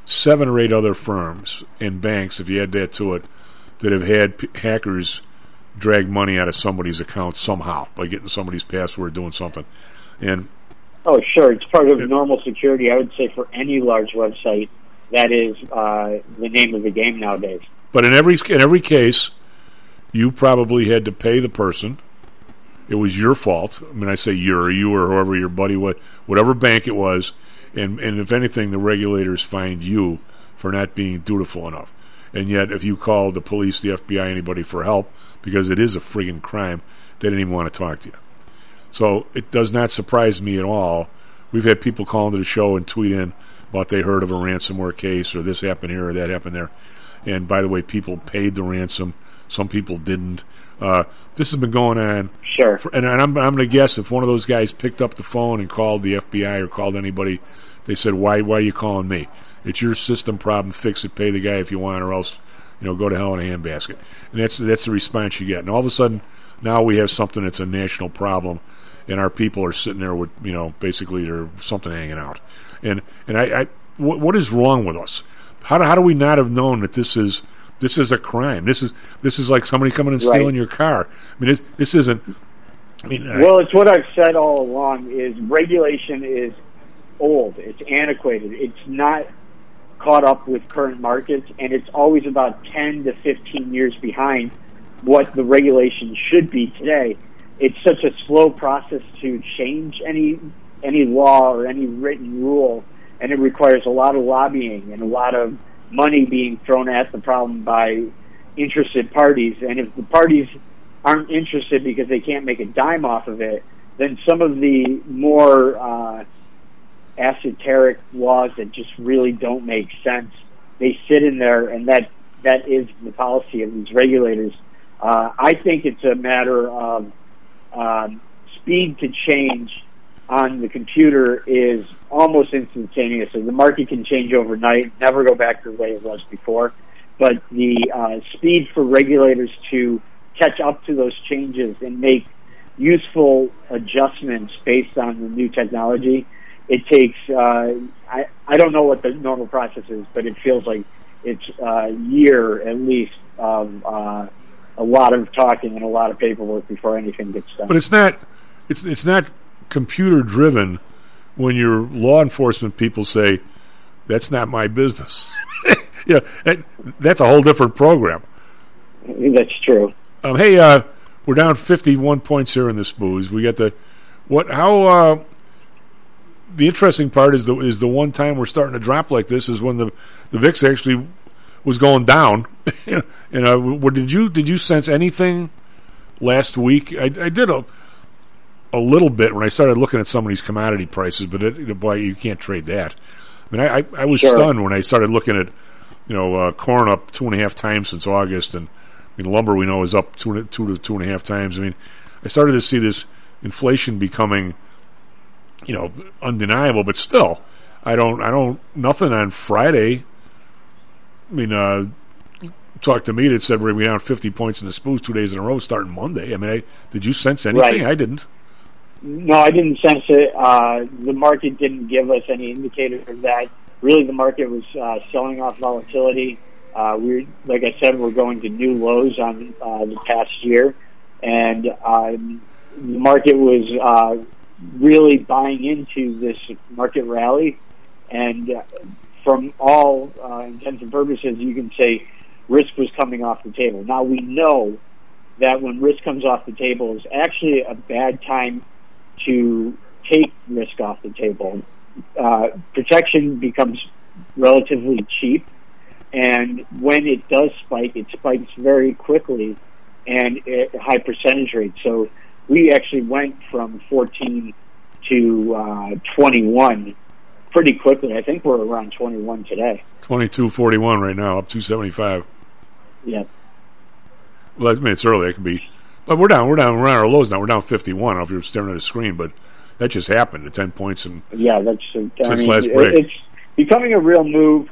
7 or 8 other firms and banks, if you add that to it, that have had hackers drag money out of somebody's account somehow by getting somebody's password, doing something. And oh, sure, it's part of normal security. I would say for any large website, that is the name of the game nowadays. But in every case, you probably had to pay the person. It was your fault. I mean, I say you or whoever your buddy was, whatever bank it was, and if anything, the regulators fined you for not being dutiful enough. And yet, if you called the police, the FBI, anybody for help, because it is a friggin' crime, they didn't even want to talk to you. So it does not surprise me at all. We've had people call into the show and tweet in about they heard of a ransomware case, or this happened here or that happened there. And by the way, people paid the ransom. Some people didn't. This has been going on. Sure. And I'm going to guess if one of those guys picked up the phone and called the FBI or called anybody, they said, why are you calling me? It's your system problem. Fix it. Pay the guy if you want, or else, go to hell in a handbasket. And that's the response you get. And all of a sudden, now we have something that's a national problem, and our people are sitting there with, basically there's something hanging out. And what is wrong with us? How do we not have known that this is a crime? This is like somebody coming and stealing your car. I mean, this isn't. Well, it's what I've said all along: is regulation is old. It's antiquated. It's not caught up with current markets, and it's always about 10 to 15 years behind what the regulation should be today. It's such a slow process to change any law or any written rule, and it requires a lot of lobbying and a lot of money being thrown at the problem by interested parties. And if the parties aren't interested because they can't make a dime off of it, then some of the more esoteric laws that just really don't make sense, they sit in there, and that is the policy of these regulators. I think it's a matter of speed to change on the computer is almost instantaneous. So the market can change overnight, never go back to the way it was before. But the speed for regulators to catch up to those changes and make useful adjustments based on the new technology, it takes, I don't know what the normal process is, but it feels like it's a year at least of a lot of talking and a lot of paperwork before anything gets done. But it's not computer driven when your law enforcement people say, that's not my business. That's a whole different program. That's true. Hey, we're down 51 points here in this booze. We got the interesting part is the one time we're starting to drop like this is when the VIX actually was going down. Did you sense anything last week? I did a little bit when I started looking at some of these commodity prices, but boy, you can't trade that. I mean, I was stunned when I started looking at corn up 2.5 times since August, and lumber we know is up 2 to 2.5 times. I mean, I started to see this inflation becoming undeniable, but still, I don't nothing on Friday. I mean, talked to me that said we're going to be down 50 points in the SPOOs 2 days in a row starting Monday. I mean, did you sense anything? Right. I didn't. No, I didn't sense it. The market didn't give us any indicator of that. Really, the market was selling off volatility. Like I said, we're going to new lows on the past year, and the market was really buying into this market rally. And from all intents and purposes, you can say risk was coming off the table. Now, we know that when risk comes off the table, it's actually a bad time to take risk off the table. Protection becomes relatively cheap, and when it does spike, it spikes very quickly and at a high percentage rate. So we actually went from 14 to 21 pretty quickly. I think we're around 21 today. 22.41 right now, up 275. Yeah. Well, I mean, it's early. It could be, but we're down. We're on our lows now. We're down 51. I don't know if you're staring at a screen, but that just happened. The 10 points and that's since last break. It's becoming a real move.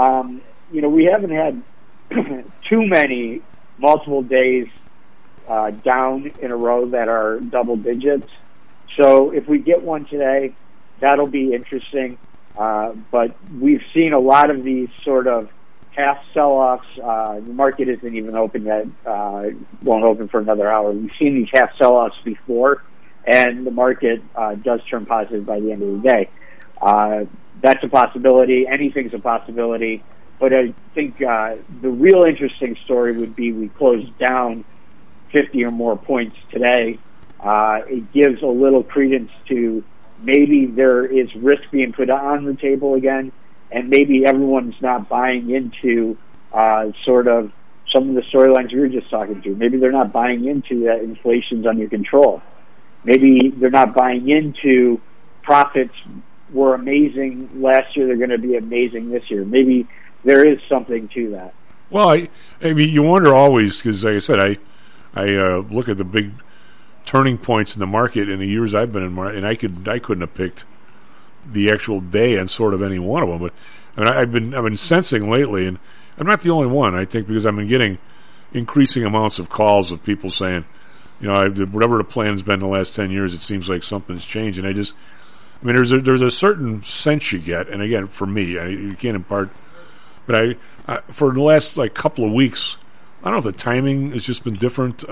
We haven't had too many multiple days down in a row that are double digits. So if we get one today, that'll be interesting. But we've seen a lot of these sort of half sell-offs. The market isn't even open yet, won't open for another hour. We've seen these half sell-offs before, and the market does turn positive by the end of the day. That's a possibility. Anything's a possibility. But I think the real interesting story would be we closed down 50 or more points today. It gives a little credence to maybe there is risk being put on the table again, and maybe everyone's not buying into sort of some of the storylines we were just talking to. Maybe they're not buying into that inflation's under control. Maybe they're not buying into profits were amazing last year, they're going to be amazing this year. Maybe there is something to that. Well, I mean, you wonder always, because like I said, I look at the big turning points in the market in the years I've been in, and I couldn't have picked the actual day on sort of any one of them. But I mean, I've been sensing lately, and I'm not the only one. I think because I've been getting increasing amounts of calls of people saying, you know, whatever the plan's been the last 10 years, it seems like something's changed. And I mean, there's a certain sense you get, and again, for me, you can't impart. But I for the last like couple of weeks, I don't know if the timing has just been different.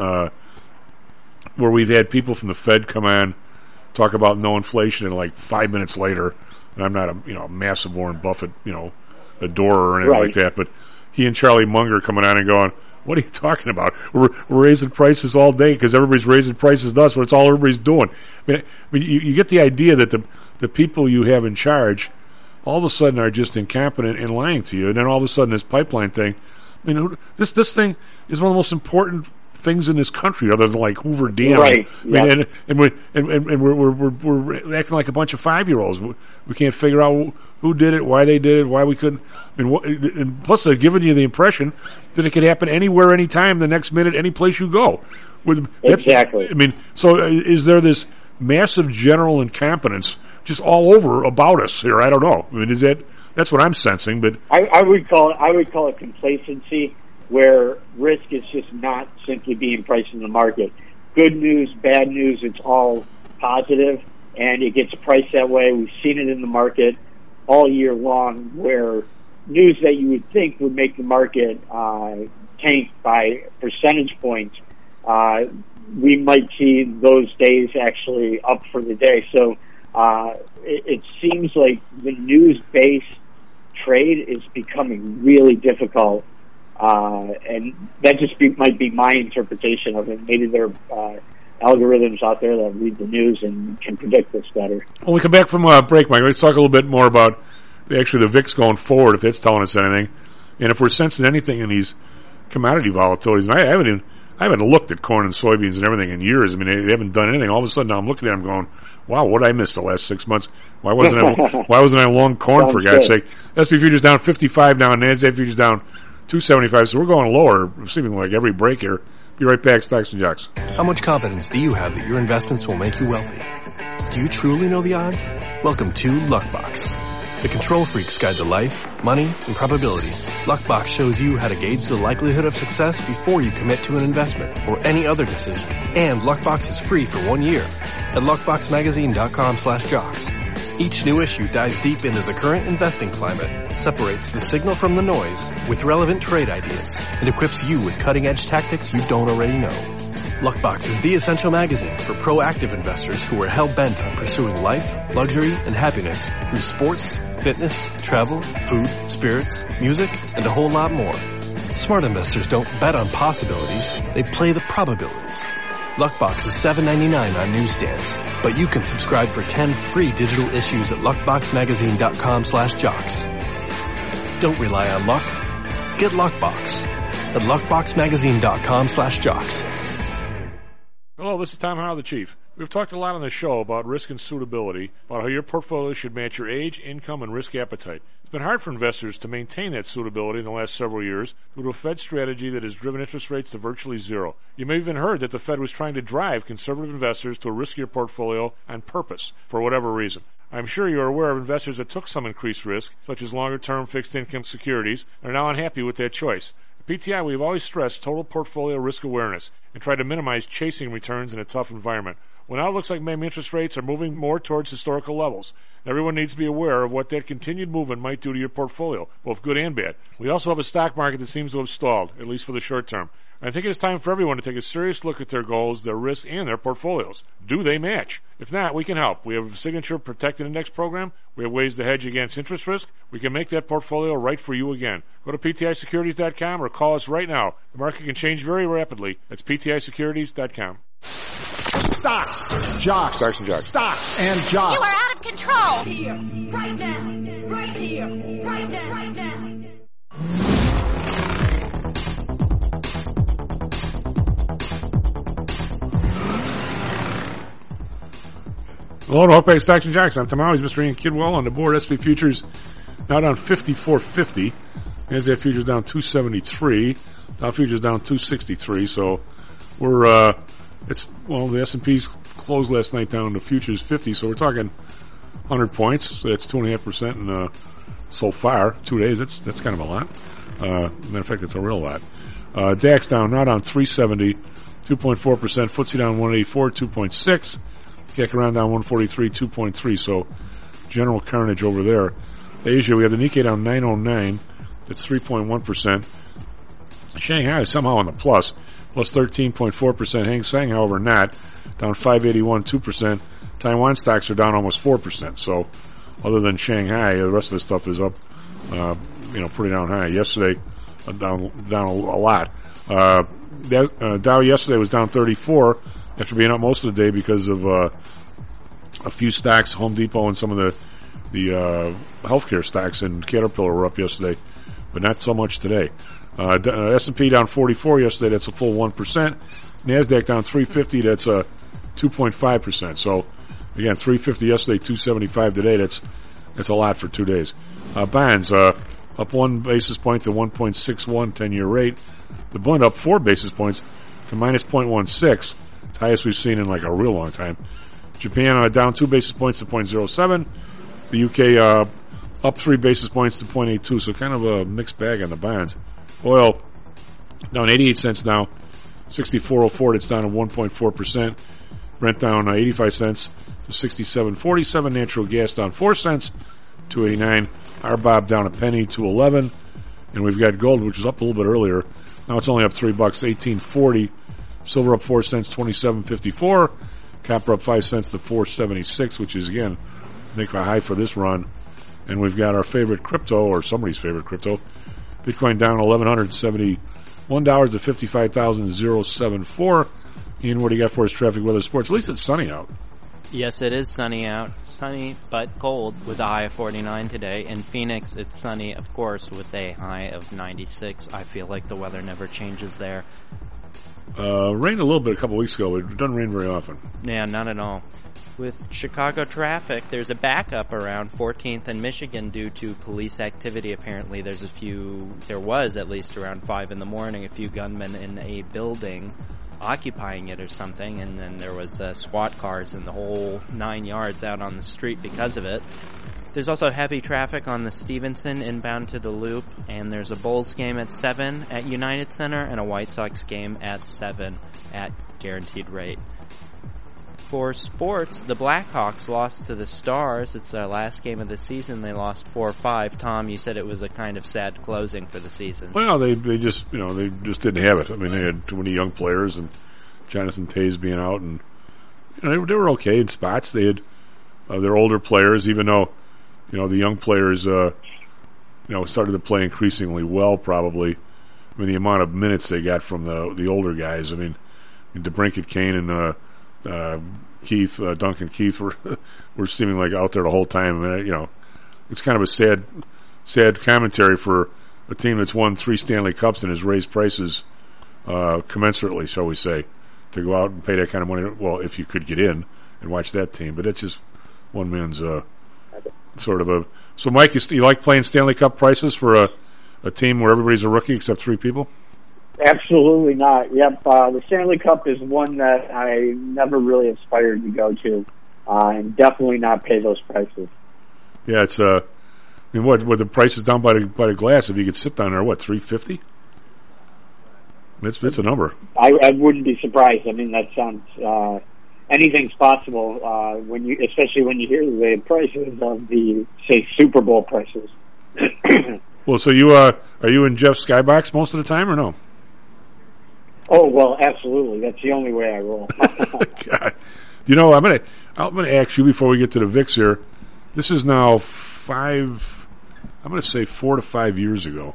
Where we've had people from the Fed come on, talk about no inflation, and like 5 minutes later, and I'm not a massive Warren Buffett adorer or anything like that, but he and Charlie Munger coming on and going, "What are you talking about? We're raising prices all day because everybody's raising prices to us, but it's all everybody's doing." I mean, you get the idea that the people you have in charge all of a sudden are just incompetent and lying to you, and then all of a sudden this pipeline thing. I mean, this thing is one of the most important things in this country, other than like Hoover Dam. Right. I mean, and we're acting like a bunch of 5-year-olds. We can't figure out who did it, why they did it, why we couldn't. And plus, they're giving you the impression that it could happen anywhere, anytime, the next minute, any place you go. Exactly. I mean, so is there this massive general incompetence just all over about us here? I don't know. I mean, that's what I'm sensing. But I would call it complacency, where risk is just not simply being priced in the market. Good news, bad news, it's all positive, and it gets priced that way. We've seen it in the market all year long, where news that you would think would make the market tank by percentage points, we might see those days actually up for the day. So it seems like the news-based trade is becoming really difficult. And that just might be my interpretation of it. Maybe there are algorithms out there that read the news and can predict this better. When we come back from break, Mike, let's talk a little bit more about the VIX going forward, if that's telling us anything, and if we're sensing anything in these commodity volatilities. And I haven't looked at corn and soybeans and everything in years. I mean, they haven't done anything. All of a sudden, now I'm looking at them going, wow, what did I miss the last 6 months? Why wasn't I long corn, for God's sake? S&P futures down 55 now, and NASDAQ futures down 275, so we're going lower, seemingly like every break here. Be right back, Stocks and Jocks. How much confidence do you have that your investments will make you wealthy? Do you truly know the odds? Welcome to Luckbox, the control freak's guide to life, money, and probability. Luckbox shows you how to gauge the likelihood of success before you commit to an investment or any other decision. And Luckbox is free for 1 year at luckboxmagazine.com/jocks. Each new issue dives deep into the current investing climate, separates the signal from the noise with relevant trade ideas, and equips you with cutting-edge tactics you don't already know. Luckbox is the essential magazine for proactive investors who are hell-bent on pursuing life, luxury, and happiness through sports, fitness, travel, food, spirits, music, and a whole lot more. Smart investors don't bet on possibilities, they play the probabilities. Luckbox is $7.99 on newsstands, but you can subscribe for 10 free digital issues at luckboxmagazine.com/jocks. Don't rely on luck. Get Luckbox at luckboxmagazine.com/jocks. Hello, this is Tom Howell, the Chief. We've talked a lot on the show about risk and suitability, about how your portfolio should match your age, income, and risk appetite. It's been hard for investors to maintain that suitability in the last several years due to a Fed strategy that has driven interest rates to virtually zero. You may have even heard that the Fed was trying to drive conservative investors to a riskier portfolio on purpose, for whatever reason. I'm sure you are aware of investors that took some increased risk, such as longer-term fixed income securities, and are now unhappy with that choice. At PTI, we've always stressed total portfolio risk awareness and tried to minimize chasing returns in a tough environment. Well, now it looks like maybe interest rates are moving more towards historical levels. Everyone needs to be aware of what that continued movement might do to your portfolio, both good and bad. We also have a stock market that seems to have stalled, at least for the short term. I think it is time for everyone to take a serious look at their goals, their risks, and their portfolios. Do they match? If not, we can help. We have a Signature Protected Index program. We have ways to hedge against interest risk. We can make that portfolio right for you again. Go to PTIsecurities.com or call us right now. The market can change very rapidly. That's PTIsecurities.com. Stocks, jocks, Stocks and jocks. Stocks and jocks. You are out of control. Here, right now, right here, right now, right now. Hello to Hope Stocks and Jocks. I'm Tom Howes, Mr. Ian Kidwell on the board. SP Futures now down 54.50. NASDAQ Futures down 273. Dow Futures down 263. So we're the S&P's closed last night down to futures 50. So we're talking 100 points. So that's 2.5% in so far 2 days. That's kind of a lot. Matter of fact, it's a real lot. DAX down now down 370, 2.4%. FTSE down 184, 2.6. CAC around down 143, 2.3. So general carnage over there. Asia, we have the Nikkei down 909. That's 3.1%. Shanghai is somehow on the plus 13.4%. Hang Seng, however, not. Down 581, 2%. Taiwan stocks are down almost 4%. So other than Shanghai, the rest of the stuff is up, pretty down high. Yesterday, down a lot. Dow yesterday was down 34 after being up most of the day because of a few stocks, Home Depot and some of the healthcare stocks and Caterpillar were up yesterday, but not so much today. S&P down 44 yesterday, that's a full 1%. NASDAQ down 350, that's a 2.5%. So, again, 350 yesterday, 275 today, that's a lot for 2 days. Bonds, up 1 basis point to 1.61 10-year rate. The Bund up 4 basis points to minus 0.16. Highest we've seen in like a real long time. Japan down 2 basis points to 0.07. The UK up 3 basis points to 0.82. So kind of a mixed bag on the bonds. Oil down 88 cents now, 64.04. It's down to 1.4%. Brent down 85 cents to 67.47. Natural gas down 4 cents, 2.89. RBOB down a penny, 2.11. And we've got gold, which was up a little bit earlier. Now it's only up $3, 18.40. Silver up 4 cents, 27.54. Copper up 5 cents to 4.76, which is again, I think a high for this run. And we've got our favorite crypto, or somebody's favorite crypto, Bitcoin down $1,171 to 55,074. Ian, what do you got for us? Traffic, weather, sports? At least it's sunny out. Yes, it is sunny out. Sunny but cold with a high of 49 today. In Phoenix, it's sunny, of course, with a high of 96. I feel like the weather never changes there. Rained a little bit a couple weeks ago. It doesn't rain very often. Yeah, not at all. With Chicago traffic, there's a backup around 14th and Michigan due to police activity. Apparently, there was at least around 5 in the morning, a few gunmen in a building occupying it or something, and then there was SWAT cars in the whole 9 yards out on the street because of it. There's also heavy traffic on the Stevenson inbound to the Loop, and there's a Bulls game at 7 at United Center and a White Sox game at 7 at Guaranteed Rate. For sports, the Blackhawks lost to the Stars. It's their last game of the season. They lost 4-5. Tom, you said it was a kind of sad closing for the season. Well, they just didn't have it. I mean, they had too many young players, and Jonathan Toews being out, and they were okay in spots. They had their older players, even though the young players started to play increasingly well. Probably, I mean, the amount of minutes they got from the older guys. I mean, DeBrincat, Kane, and Duncan Keith were seeming like out there the whole time. I mean, it's kind of a sad commentary for a team that's won 3 Stanley Cups and has raised prices commensurately, shall we say, to go out and pay that kind of money. Well, if you could get in and watch that team, but it's just one man's sort of a. So, Mike, you like playing Stanley Cup prices for a team where everybody's a rookie except 3 people? Absolutely not. Yep, the Stanley Cup is one that I never really aspired to go to, and definitely not pay those prices. Yeah, it's I mean, what the price is down by the glass? If you could sit down there, what, $350? It's a number. I wouldn't be surprised. I mean, that sounds anything's possible especially when you hear the prices of the, say, Super Bowl prices. Well, so you are you in Jeff's Skybox most of the time, or no? Oh well, absolutely. That's the only way I roll. God. You know, I'm gonna ask you before we get to the VIX here. This is now 4 to 5 years ago.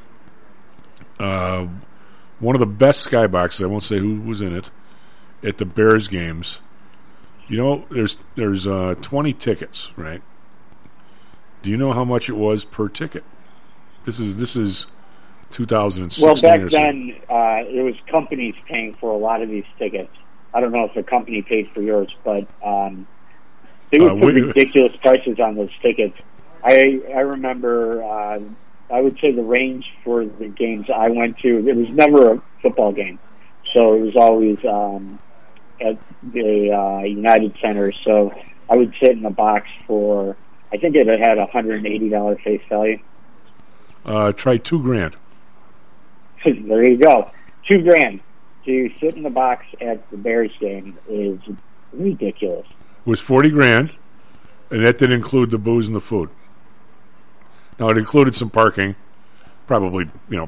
One of the best Skyboxes, I won't say who was in it, at the Bears games. You know, there's 20 tickets, right? Do you know how much it was per ticket? This is 2016. Well, back or so. then, it was companies paying for a lot of these tickets. I don't know if the company paid for yours, but they would put ridiculous prices on those tickets. I remember, I would say the range for the games I went to, it was never a football game. So it was always at the United Center. So I would sit in the box for, I think it had $180 face value. Try $2,000. There you go. $2,000 to sit in the box at the Bears game is ridiculous. It was $40,000, and that didn't include the booze and the food. Now it included some parking, probably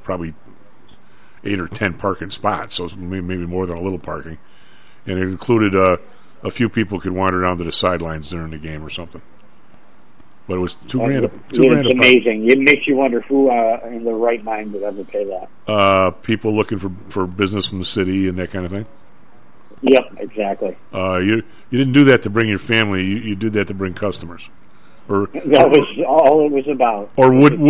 8 or 10 parking spots, so maybe more than a little parking, and it included a few people could wander down to the sidelines during the game or something. But it was $2,000. It's amazing. It makes you wonder who in their right mind would ever pay that. People looking for business from the city and that kind of thing. Yep, exactly. You didn't do that to bring your family. You did that to bring customers. Or that was all it was about. Or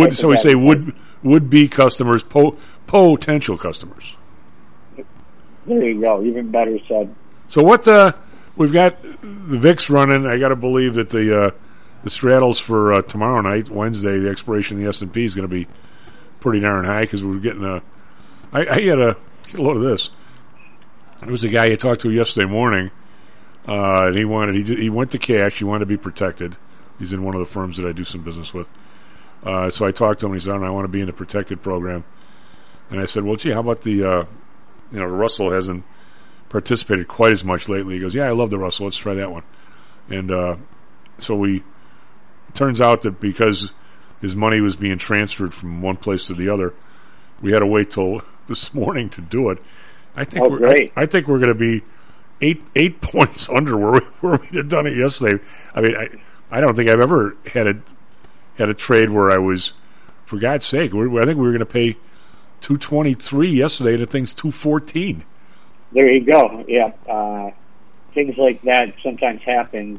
would be customers, potential customers. There you go. Even better said. So what? We've got the VIX running. I got to believe that the straddles for tomorrow night, Wednesday, the expiration of the S&P is going to be pretty darn high because we're getting I had get a load of this. There was a guy I talked to yesterday morning, and he went to cash. He wanted to be protected. He's in one of the firms that I do some business with. So I talked to him. He said, "I want to be in the protected program." And I said, "Well, gee, how about the Russell hasn't participated quite as much lately." He goes, "Yeah, I love the Russell. Let's try that one." And so turns out that because his money was being transferred from one place to the other, we had to wait till this morning to do it. I think we're going to be eight points under where we had done it yesterday. I mean, I don't think I've ever had a trade where I was, for God's sake, I think we were going to pay $223 yesterday, and the thing's $214. There you go. Yeah, things like that sometimes happens.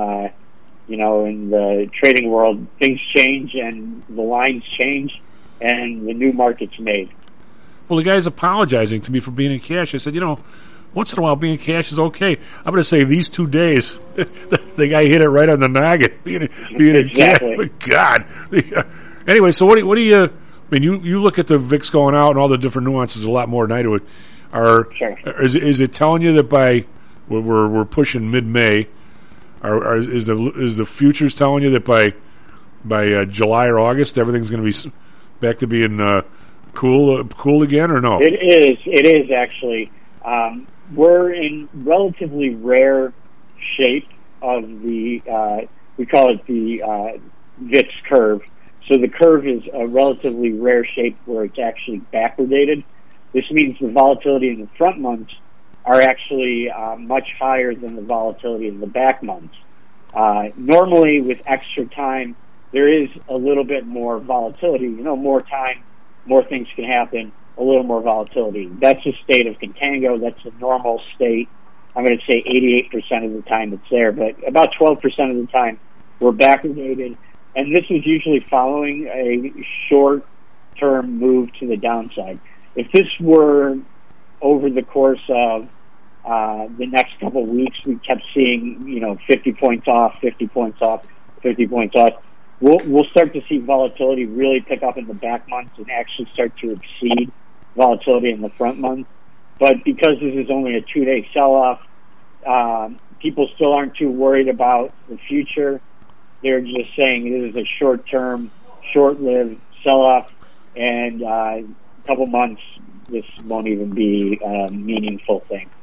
In the trading world, things change and the lines change, and the new market's made. Well, the guy's apologizing to me for being in cash. I said, once in a while being in cash is okay. I'm going to say these 2 days, the guy hit it right on the noggin. Being exactly. In cash. God. Anyway, so what do you? I mean, you look at the VIX going out and all the different nuances a lot more than I do. Sure. Is it telling you that by we're pushing mid-May? Is the futures telling you that by July or August everything's going to be back to being cool again, or no? It is actually. We're in relatively rare shape of the we call it the VIX curve. So the curve is a relatively rare shape where it's actually backwardated. This means the volatility in the front months are actually much higher than the volatility in the back months. Normally, with extra time, there is a little bit more volatility. More time, more things can happen, a little more volatility. That's a state of contango. That's a normal state. I'm going to say 88% of the time it's there, but about 12% of the time we're backwardated. And this is usually following a short-term move to the downside. If this were over the course of the next couple of weeks, we kept seeing, 50 points off, 50 points off, 50 points off. We'll start to see volatility really pick up in the back months and actually start to exceed volatility in the front months. But because this is only a 2-day sell-off, people still aren't too worried about the future. They're just saying this is a short-term, short-lived sell-off, and a couple months, this won't even be a meaningful thing.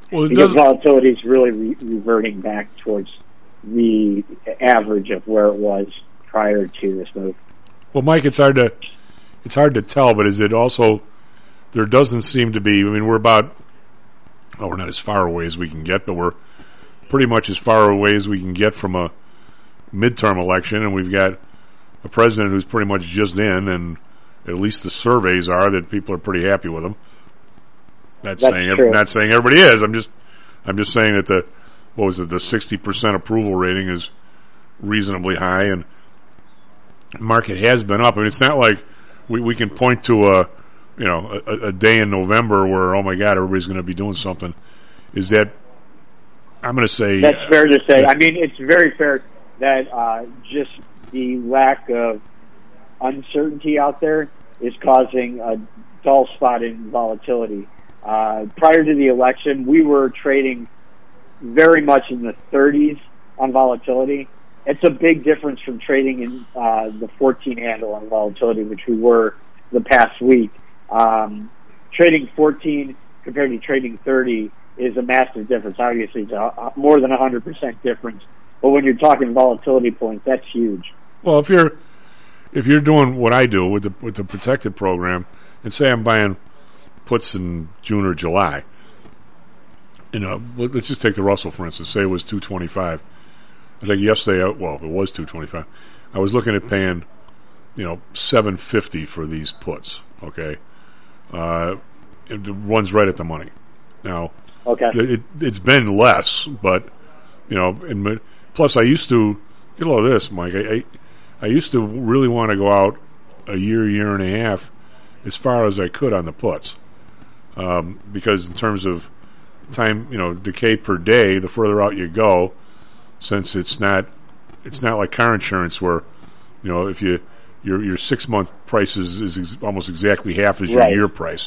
Well, because volatility is really reverting back towards the average of where it was prior to this move. Well, Mike, it's hard to tell, but is it also, there doesn't seem to be, I mean, we're about, well, we're not as far away as we can get, but we're pretty much as far away as we can get from a midterm election, and we've got a president who's pretty much just in, and at least the surveys are that people are pretty happy with him. Not saying everybody is. I'm just saying that the 60% approval rating is reasonably high, and the market has been up. I mean, it's not like we can point to a day in November where, oh my God, everybody's going to be doing something. Is that, I'm going to say, that's fair to say. I mean, it's very fair that just the lack of uncertainty out there is causing a dull spot in volatility. Prior to the election, we were trading very much in the 30s on volatility. It's a big difference from trading in the 14 handle on volatility, which we were the past week. Trading 14 compared to trading 30 is a massive difference. Obviously, it's more than 100% difference. But when you're talking volatility points, that's huge. Well, if you're doing what I do with the protected program, and say I'm buying puts in June or July, let's just take the Russell for instance. Say it was 225. I think yesterday, it was 225. I was looking at paying, $750 for these puts. Okay, it runs right at the money. Now, okay, it's been less, but plus I used to get a lot of this, Mike. I used to really want to go out a year and a half as far as I could on the puts, because in terms of time, decay per day, the further out you go, since it's not like car insurance where, if your 6 month price is almost exactly half as your year price.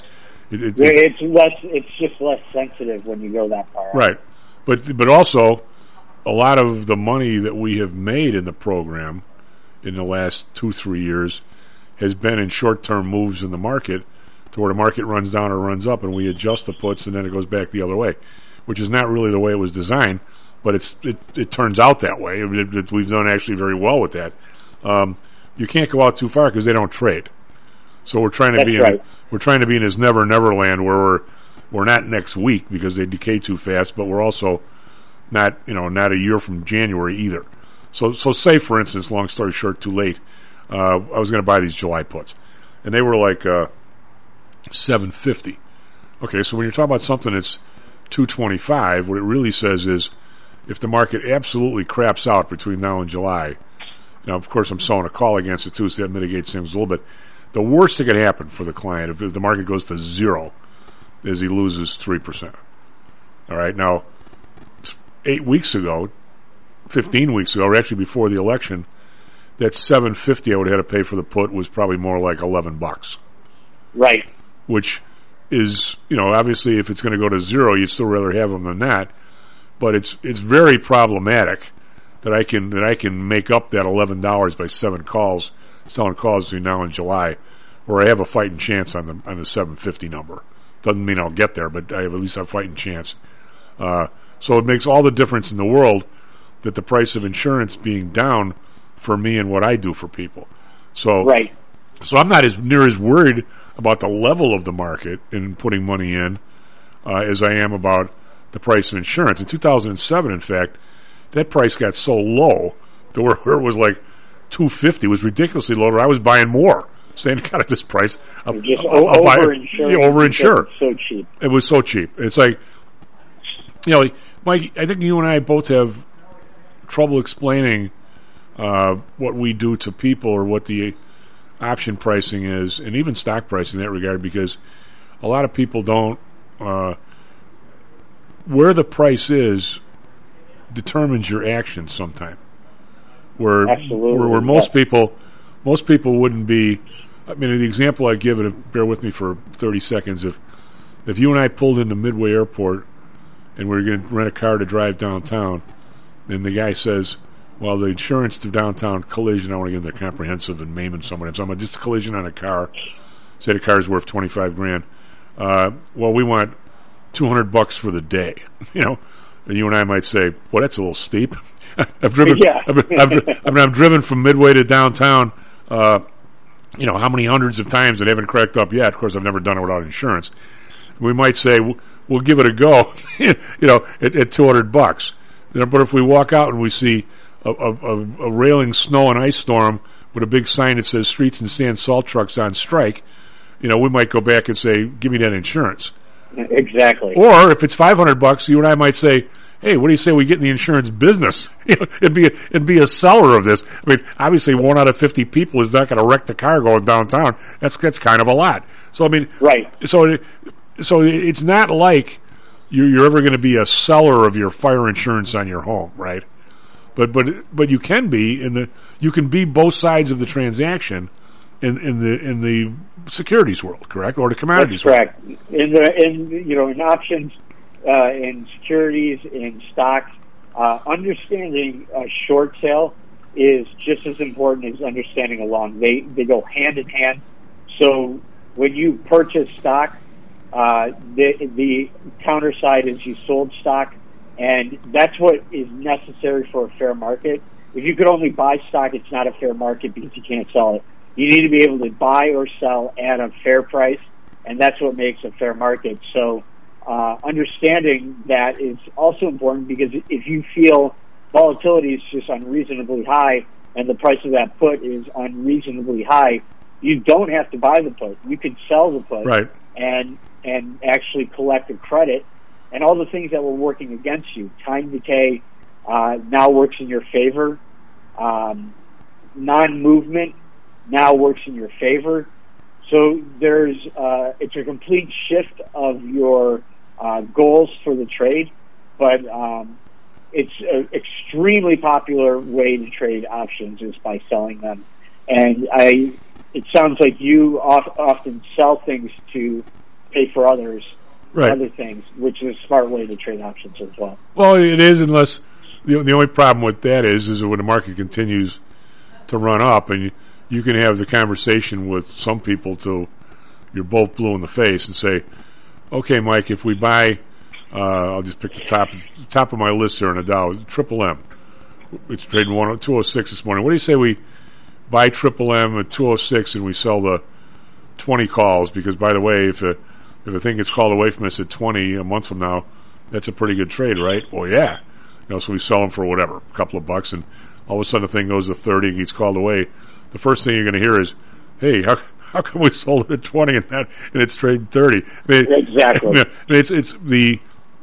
It's just less sensitive when you go that far out. Right, but also a lot of the money that we have made in the program in the last 2-3 years has been in short-term moves in the market to where the market runs down or runs up, and we adjust the puts, and then it goes back the other way, which is not really the way it was designed, but it turns out that way. We've done actually very well with that. You can't go out too far because they don't trade. So we're trying to be in this never land where we're not next week because they decay too fast, but we're also not a year from January either. So say, for instance, long story short, too late, I was going to buy these July puts, and they were like $750. Okay, so when you're talking about something that's $225, what it really says is if the market absolutely craps out between now and July, now, of course, I'm selling a call against it too, so that mitigates things a little bit. The worst that could happen for the client, if the market goes to zero, is he loses 3%. All right, now, 8 weeks ago, 15 weeks ago, or actually before the election, that $750 I would have had to pay for the put was probably more like $11. Right. Which is, obviously if it's going to go to zero, you'd still rather have them than that. But it's very problematic that I can make up that $11 by 7 calls, selling calls between now and July, where I have a fighting chance on the $750 number. Doesn't mean I'll get there, but I have at least a fighting chance. So it makes all the difference in the world that the price of insurance being down for me and what I do for people. So I'm not as near as worried about the level of the market and putting money in as I am about the price of insurance. In 2007, in fact, that price got so low that where it was like $250 was ridiculously low. I was buying more, saying, God, at this price, I'll over-insure. So cheap. It was so cheap. It's like, Mike, I think you and I both have trouble explaining what we do to people or what the option pricing is, and even stock pricing in that regard, because a lot of people don't. Where the price is determines your action sometime. Where most people wouldn't be. I mean, the example I give, and bear with me for 30 seconds. If you and I pulled into Midway Airport and we were going to rent a car to drive downtown, and the guy says, well, the insurance to downtown collision, I want to get into comprehensive and maiming someone. So I'm just a collision on a car. Say the car's worth $25,000. Well, we want $200 for the day, and you and I might say, well, that's a little steep. I've driven, I've driven from Midway to downtown, how many hundreds of times that haven't cracked up yet. Of course, I've never done it without insurance. We might say, we'll give it a go, at $200. But if we walk out and we see a railing snow and ice storm with a big sign that says streets and sand salt trucks on strike, we might go back and say, give me that insurance. Exactly. Or if it's $500, you and I might say, hey, what do you say we get in the insurance business? It'd be a seller of this. I mean, obviously 1 out of 50 people is not going to wreck the car going downtown. That's kind of a lot. So I mean, right. So it's not like you're ever going to be a seller of your fire insurance on your home, right? But you can be you can be both sides of the transaction in the securities world, correct, or the commodities world. That's correct. In options, in securities, in stocks, understanding a short sale is just as important as understanding a long. They go hand in hand. So when you purchase stock, the counter side is you sold stock, and that's what is necessary for a fair market. If you could only buy stock, it's not a fair market because you can't sell it. You need to be able to buy or sell at a fair price, and that's what makes a fair market. So understanding that is also important, because if you feel volatility is just unreasonably high and the price of that put is unreasonably high, you don't have to buy the put. You could sell the put, right, and actually collect a credit, and all the things that were working against you. Time decay now works in your favor. Non-movement now works in your favor. So it's a complete shift of your goals for the trade, but it's an extremely popular way to trade options is by selling them. And it sounds like you often sell things to pay for others, right, other things, which is a smart way to trade options as well. Well, it is, unless the only problem with that is that when the market continues to run up, and you can have the conversation with some people till you're both blue in the face and say, okay, Mike, if we buy, I'll just pick the top of my list here in the Dow, Triple M. It's trading 206 this morning. What do you say we buy Triple M at 206 and we sell the 20 calls? Because, by the way, if a thing gets called away from us at 20 a month from now, that's a pretty good trade, right? Well, yeah. So we sell them for whatever, a couple of bucks, and all of a sudden the thing goes to 30 and gets called away. The first thing you're going to hear is, hey, how come we sold it at 20 and it's trading 30? I mean, exactly. It's the,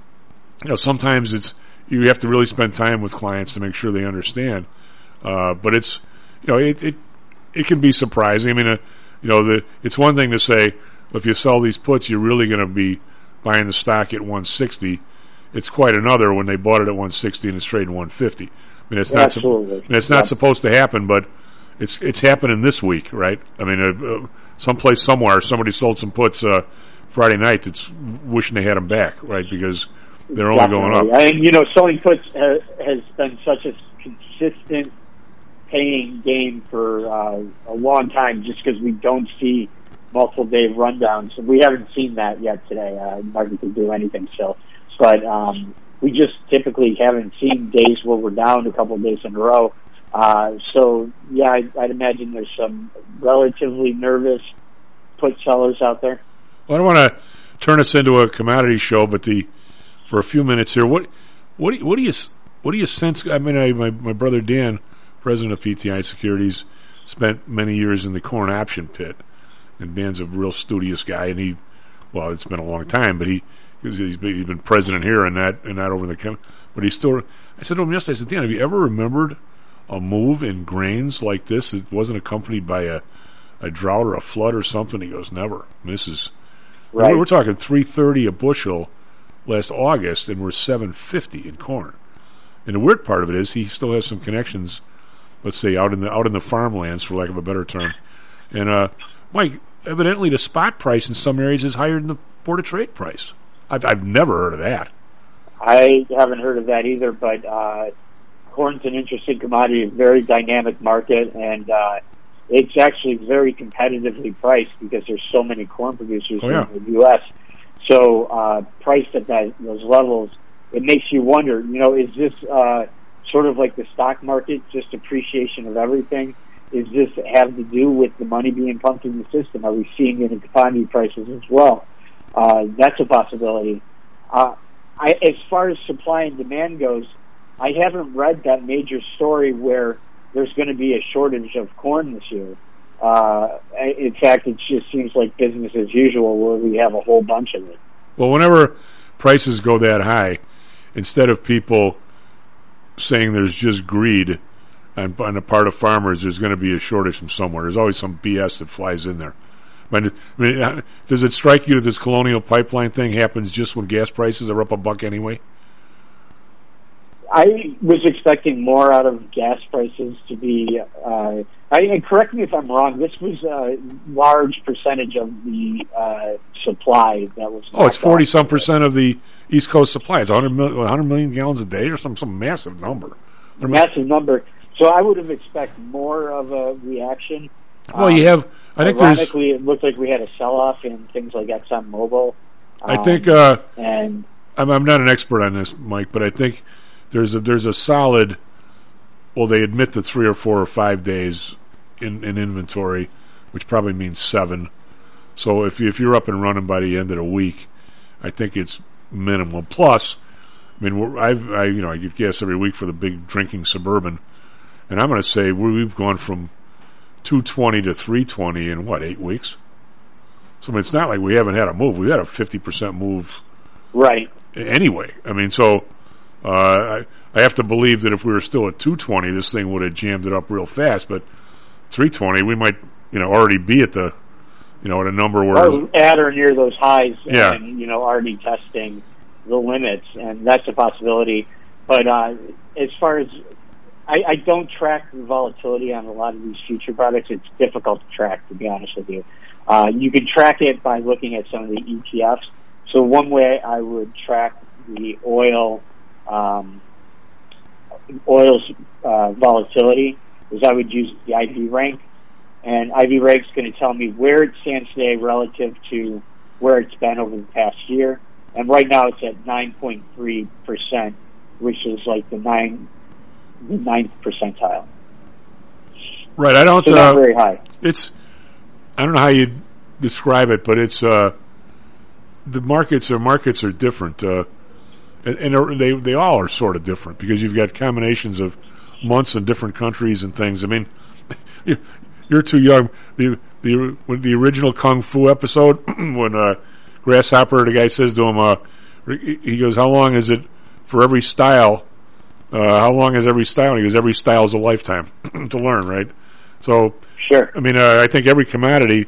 sometimes you have to really spend time with clients to make sure they understand. But it's, it can be surprising. I mean, it's one thing to say, if you sell these puts, you're really going to be buying the stock at 160. It's quite another when they bought it at 160 and it's trading 150. I mean, it's not. It's not supposed to happen, but it's happening this week, right? I mean, someplace somewhere, somebody sold some puts Friday night that's wishing they had them back, right? Because they're only going up. And selling puts has been such a consistent paying game for a long time, just because we don't see multiple day rundowns. We haven't seen that yet today. Market can do anything still, but we just typically haven't seen days where we're down a couple of days in a row. So yeah, I'd imagine there's some relatively nervous put sellers out there. Well, I don't want to turn us into a commodity show, but for a few minutes here, what do you sense? I mean, my brother Dan, president of PTI Securities, spent many years in the corn option pit, and Dan's a real studious guy, and it's been a long time, but he's been president here and not over the but he's still. I said to him yesterday, I said, Dan, have you ever remembered a move in grains like this that wasn't accompanied by a drought or a flood or something? He goes, never. This is right. We're talking $3.30 a bushel last August, and we're $7.50 in corn. And the weird part of it is he still has some connections, let's say out in the farmlands, for lack of a better term. And Mike, evidently the spot price in some areas is higher than the Board of Trade price. I've never heard of that. I haven't heard of that either, but corn's an interesting commodity, a very dynamic market, and it's actually very competitively priced because there's so many corn producers in the U.S. So priced at those levels, it makes you wonder, is this sort of like the stock market, just appreciation of everything? Is this have to do with the money being pumped in the system? Are we seeing it in commodity prices as well? That's a possibility. As far as supply and demand goes, I haven't read that major story where there's going to be a shortage of corn this year. In fact, it just seems like business as usual where we have a whole bunch of it. Well, whenever prices go that high, instead of people saying there's just greed on the part of farmers, there's going to be a shortage from somewhere. There's always some BS that flies in there. I mean, does it strike you that this Colonial Pipeline thing happens just when gas prices are up $1 anyway? I was expecting more out of gas prices to be. And correct me if I'm wrong. This was a large percentage of the supply that was. Oh, it's 40-some% of the East Coast supply. It's 100 million gallons a day, or some massive number. Massive number. So I would have expected more of a reaction. Well, you have. I think ironically, it looked like we had a sell-off in things like ExxonMobil. I think, and I'm not an expert on this, Mike, but I think there's a solid. Well, they admit to 3 or 4 or 5 days in inventory, which probably means 7. So if you're up and running by the end of the week, I think it's minimal. Plus, I mean, I get gas every week for the big drinking Suburban, and I'm going to say we've gone from 220 to 320 in 8 weeks. So I mean, it's not like we haven't had a move. We've had a 50% move, right? Anyway, I mean, so I have to believe that if we were still at 220, this thing would have jammed it up real fast. But 320, we might already be at the at a number where at or near those highs, yeah. And already testing the limits, and that's a possibility. But as far as I don't track the volatility on a lot of these future products. It's difficult to track, to be honest with you. You can track it by looking at some of the ETFs. So one way I would track the oil's volatility is I would use the IV rank, and IV rank's going to tell me where it stands today relative to where it's been over the past year. And right now it's at 9.3%, which is like the ninth percentile. Right, I don't. So not very high. I don't know how you describe it, but it's the markets are different, and they all are sort of different because you've got combinations of months in different countries and things. I mean, you're too young. The original Kung Fu episode when Grasshopper, the guy says to him, he goes, "How long is it for every style?" How long is every style? And he goes, every style is a lifetime to learn, right? So, sure. I mean, I think every commodity,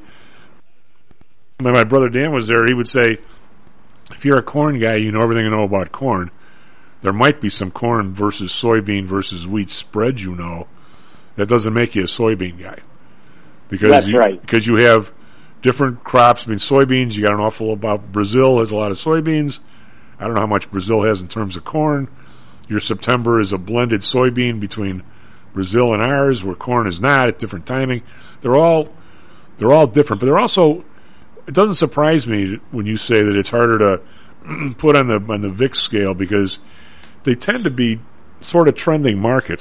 when my brother Dan was there, he would say, if you're a corn guy, you know everything you know about corn. There might be some corn versus soybean versus wheat spread, that doesn't make you a soybean guy. Because that's right. Because you have different crops. I mean, soybeans, you got an awful about Brazil has a lot of soybeans. I don't know how much Brazil has in terms of corn. Your September is a blended soybean between Brazil and ours, where corn is not at different timing. They're all different, but they're also. It doesn't surprise me when you say that it's harder to put on the VIX scale because they tend to be sort of trending markets.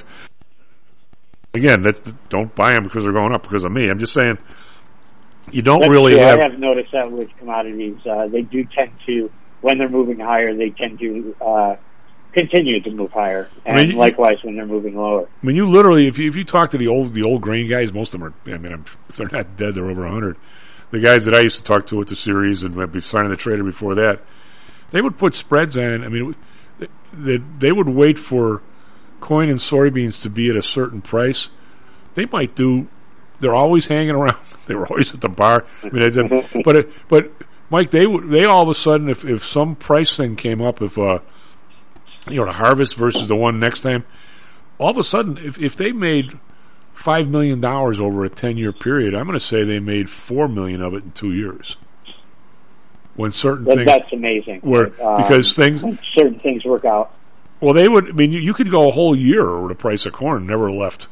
Again, don't buy them because they're going up because of me. I'm just saying you don't that's really true. have. I have noticed that with commodities, they do tend to, when they're moving higher, they tend to. Continue to move higher, and likewise when they're moving lower. I mean, you literally, if you talk to the old grain guys, most of them are. I mean, if they're not dead, they're over 100. The guys that I used to talk to at the series and be signing the trader before that, they would put spreads on. I mean, they would wait for corn and soybeans to be at a certain price. They might do. They're always hanging around. They were always at the bar. I mean, but Mike, they all of a sudden, if some price thing came up, if the harvest versus the one next time, all of a sudden, if they made $5 million over a 10-year period, I'm going to say they made $4 million of it in 2 years. When certain things, that's amazing. Because certain things work out. Well, they would. I mean, you could go a whole year where the price of corn never left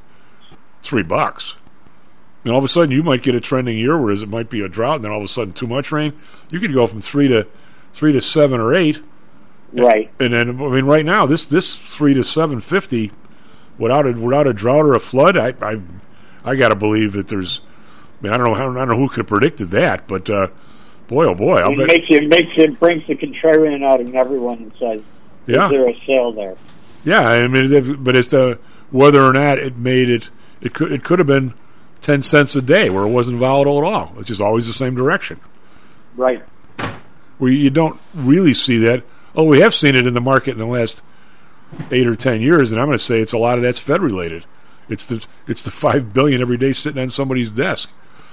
$3. And all of a sudden, you might get a trending year, whereas it might be a drought, and then all of a sudden, too much rain. You could go from $3 to 3 to 7 or 8. Right. And then, I mean, right now, this 3 to 7.50 without a drought or a flood, I got to believe that there's. I mean, I don't know who could have predicted that, but boy, oh boy, it brings the contrarian out in everyone and says, yeah. Is there a sale there? Yeah, I mean, but as to whether or not it made it could have been 10 cents a day where it wasn't volatile at all. It's just always the same direction. Right. Where you don't really see that. Oh, we have seen it in the market in the last 8 or 10 years, and I'm going to say it's a lot of that's Fed related. It's the $5 billion every day sitting on somebody's desk.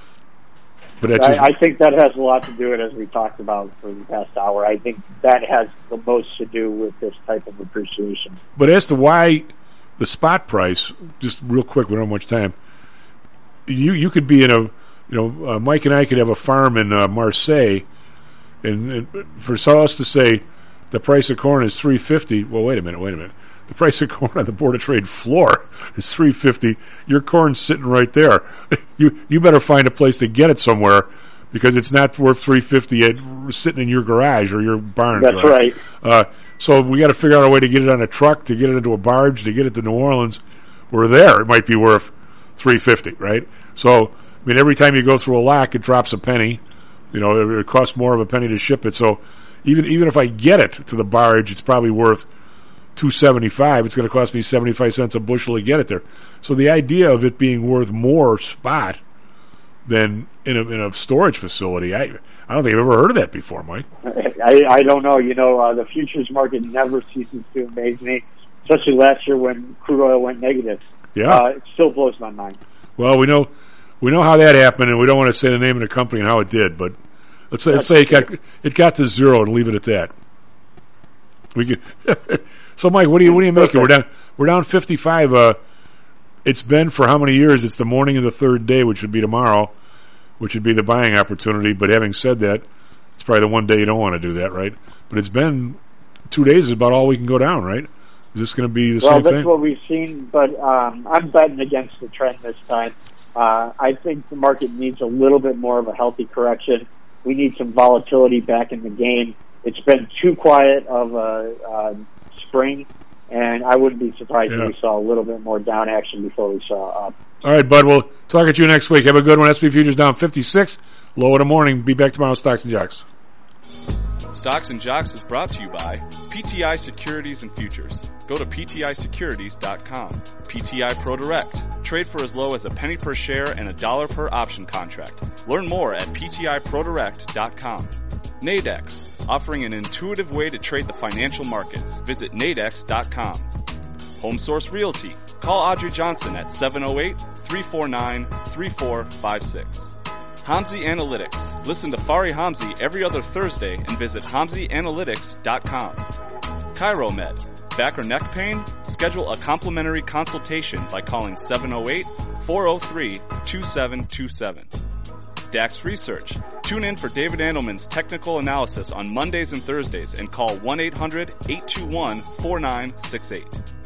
But I think that has a lot to do with it, as we talked about for the past hour. I think that has the most to do with this type of appreciation. But as to why the spot price, just real quick, we don't have much time. You could be in Mike and I could have a farm in Marseille, and for us to say the price of corn is $3.50. Well, wait a minute. The price of corn on the Board of Trade floor is $3.50. Your corn's sitting right there. You better find a place to get it somewhere, because it's not worth $3.50 sitting in your garage or your barn. That's garage. right. So we got to figure out a way to get it on a truck, to get it into a barge, to get it to New Orleans. We're there. It might be worth $3.50, right? So, I mean, every time you go through a lock, it drops a penny. It costs more of a penny to ship it. So even if I get it to the barge, it's probably worth $2.75. It's going to cost me 75 cents a bushel to get it there. So the idea of it being worth more spot than in a storage facility, I don't think I've ever heard of that before, Mike. I don't know. The futures market never ceases to amaze me, especially last year when crude oil went negative. Yeah, it still blows my mind. Well, we know how that happened, and we don't want to say the name of the company and how it did, but let's say it got to zero and leave it at that. We could. So, Mike, what do you make it? We're down 55. It's been for how many years? It's the morning of the third day, which would be tomorrow, which would be the buying opportunity. But having said that, it's probably the one day you don't want to do that, right? But it's been 2 days is about all we can go down, right? Is this going to be the same thing? Well, that's what we've seen, but I'm betting against the trend this time. I think the market needs a little bit more of a healthy correction. We need some volatility back in the game. It's been too quiet of a spring, and I wouldn't be surprised if we saw a little bit more down action before we saw up. All right, bud. We'll talk at you next week. Have a good one. SP Futures down 56. Low in the morning. Be back tomorrow. Stocks and Jocks. Stocks and Jocks is brought to you by PTI Securities and Futures. Go to PTIsecurities.com. PTI Pro Direct. Trade for as low as a penny per share and $1 per option contract. Learn more at PTIProDirect.com. Nadex, offering an intuitive way to trade the financial markets. Visit nadex.com. Home Source Realty. Call Audrey Johnson at 708-349-3456. Hamzy Analytics. Listen to Fari Hamzy every other Thursday and visit HamzyAnalytics.com. ChiroMed. Back or neck pain? Schedule a complimentary consultation by calling 708-403-2727. DAX Research. Tune in for David Andelman's technical analysis on Mondays and Thursdays and call 1-800-821-4968.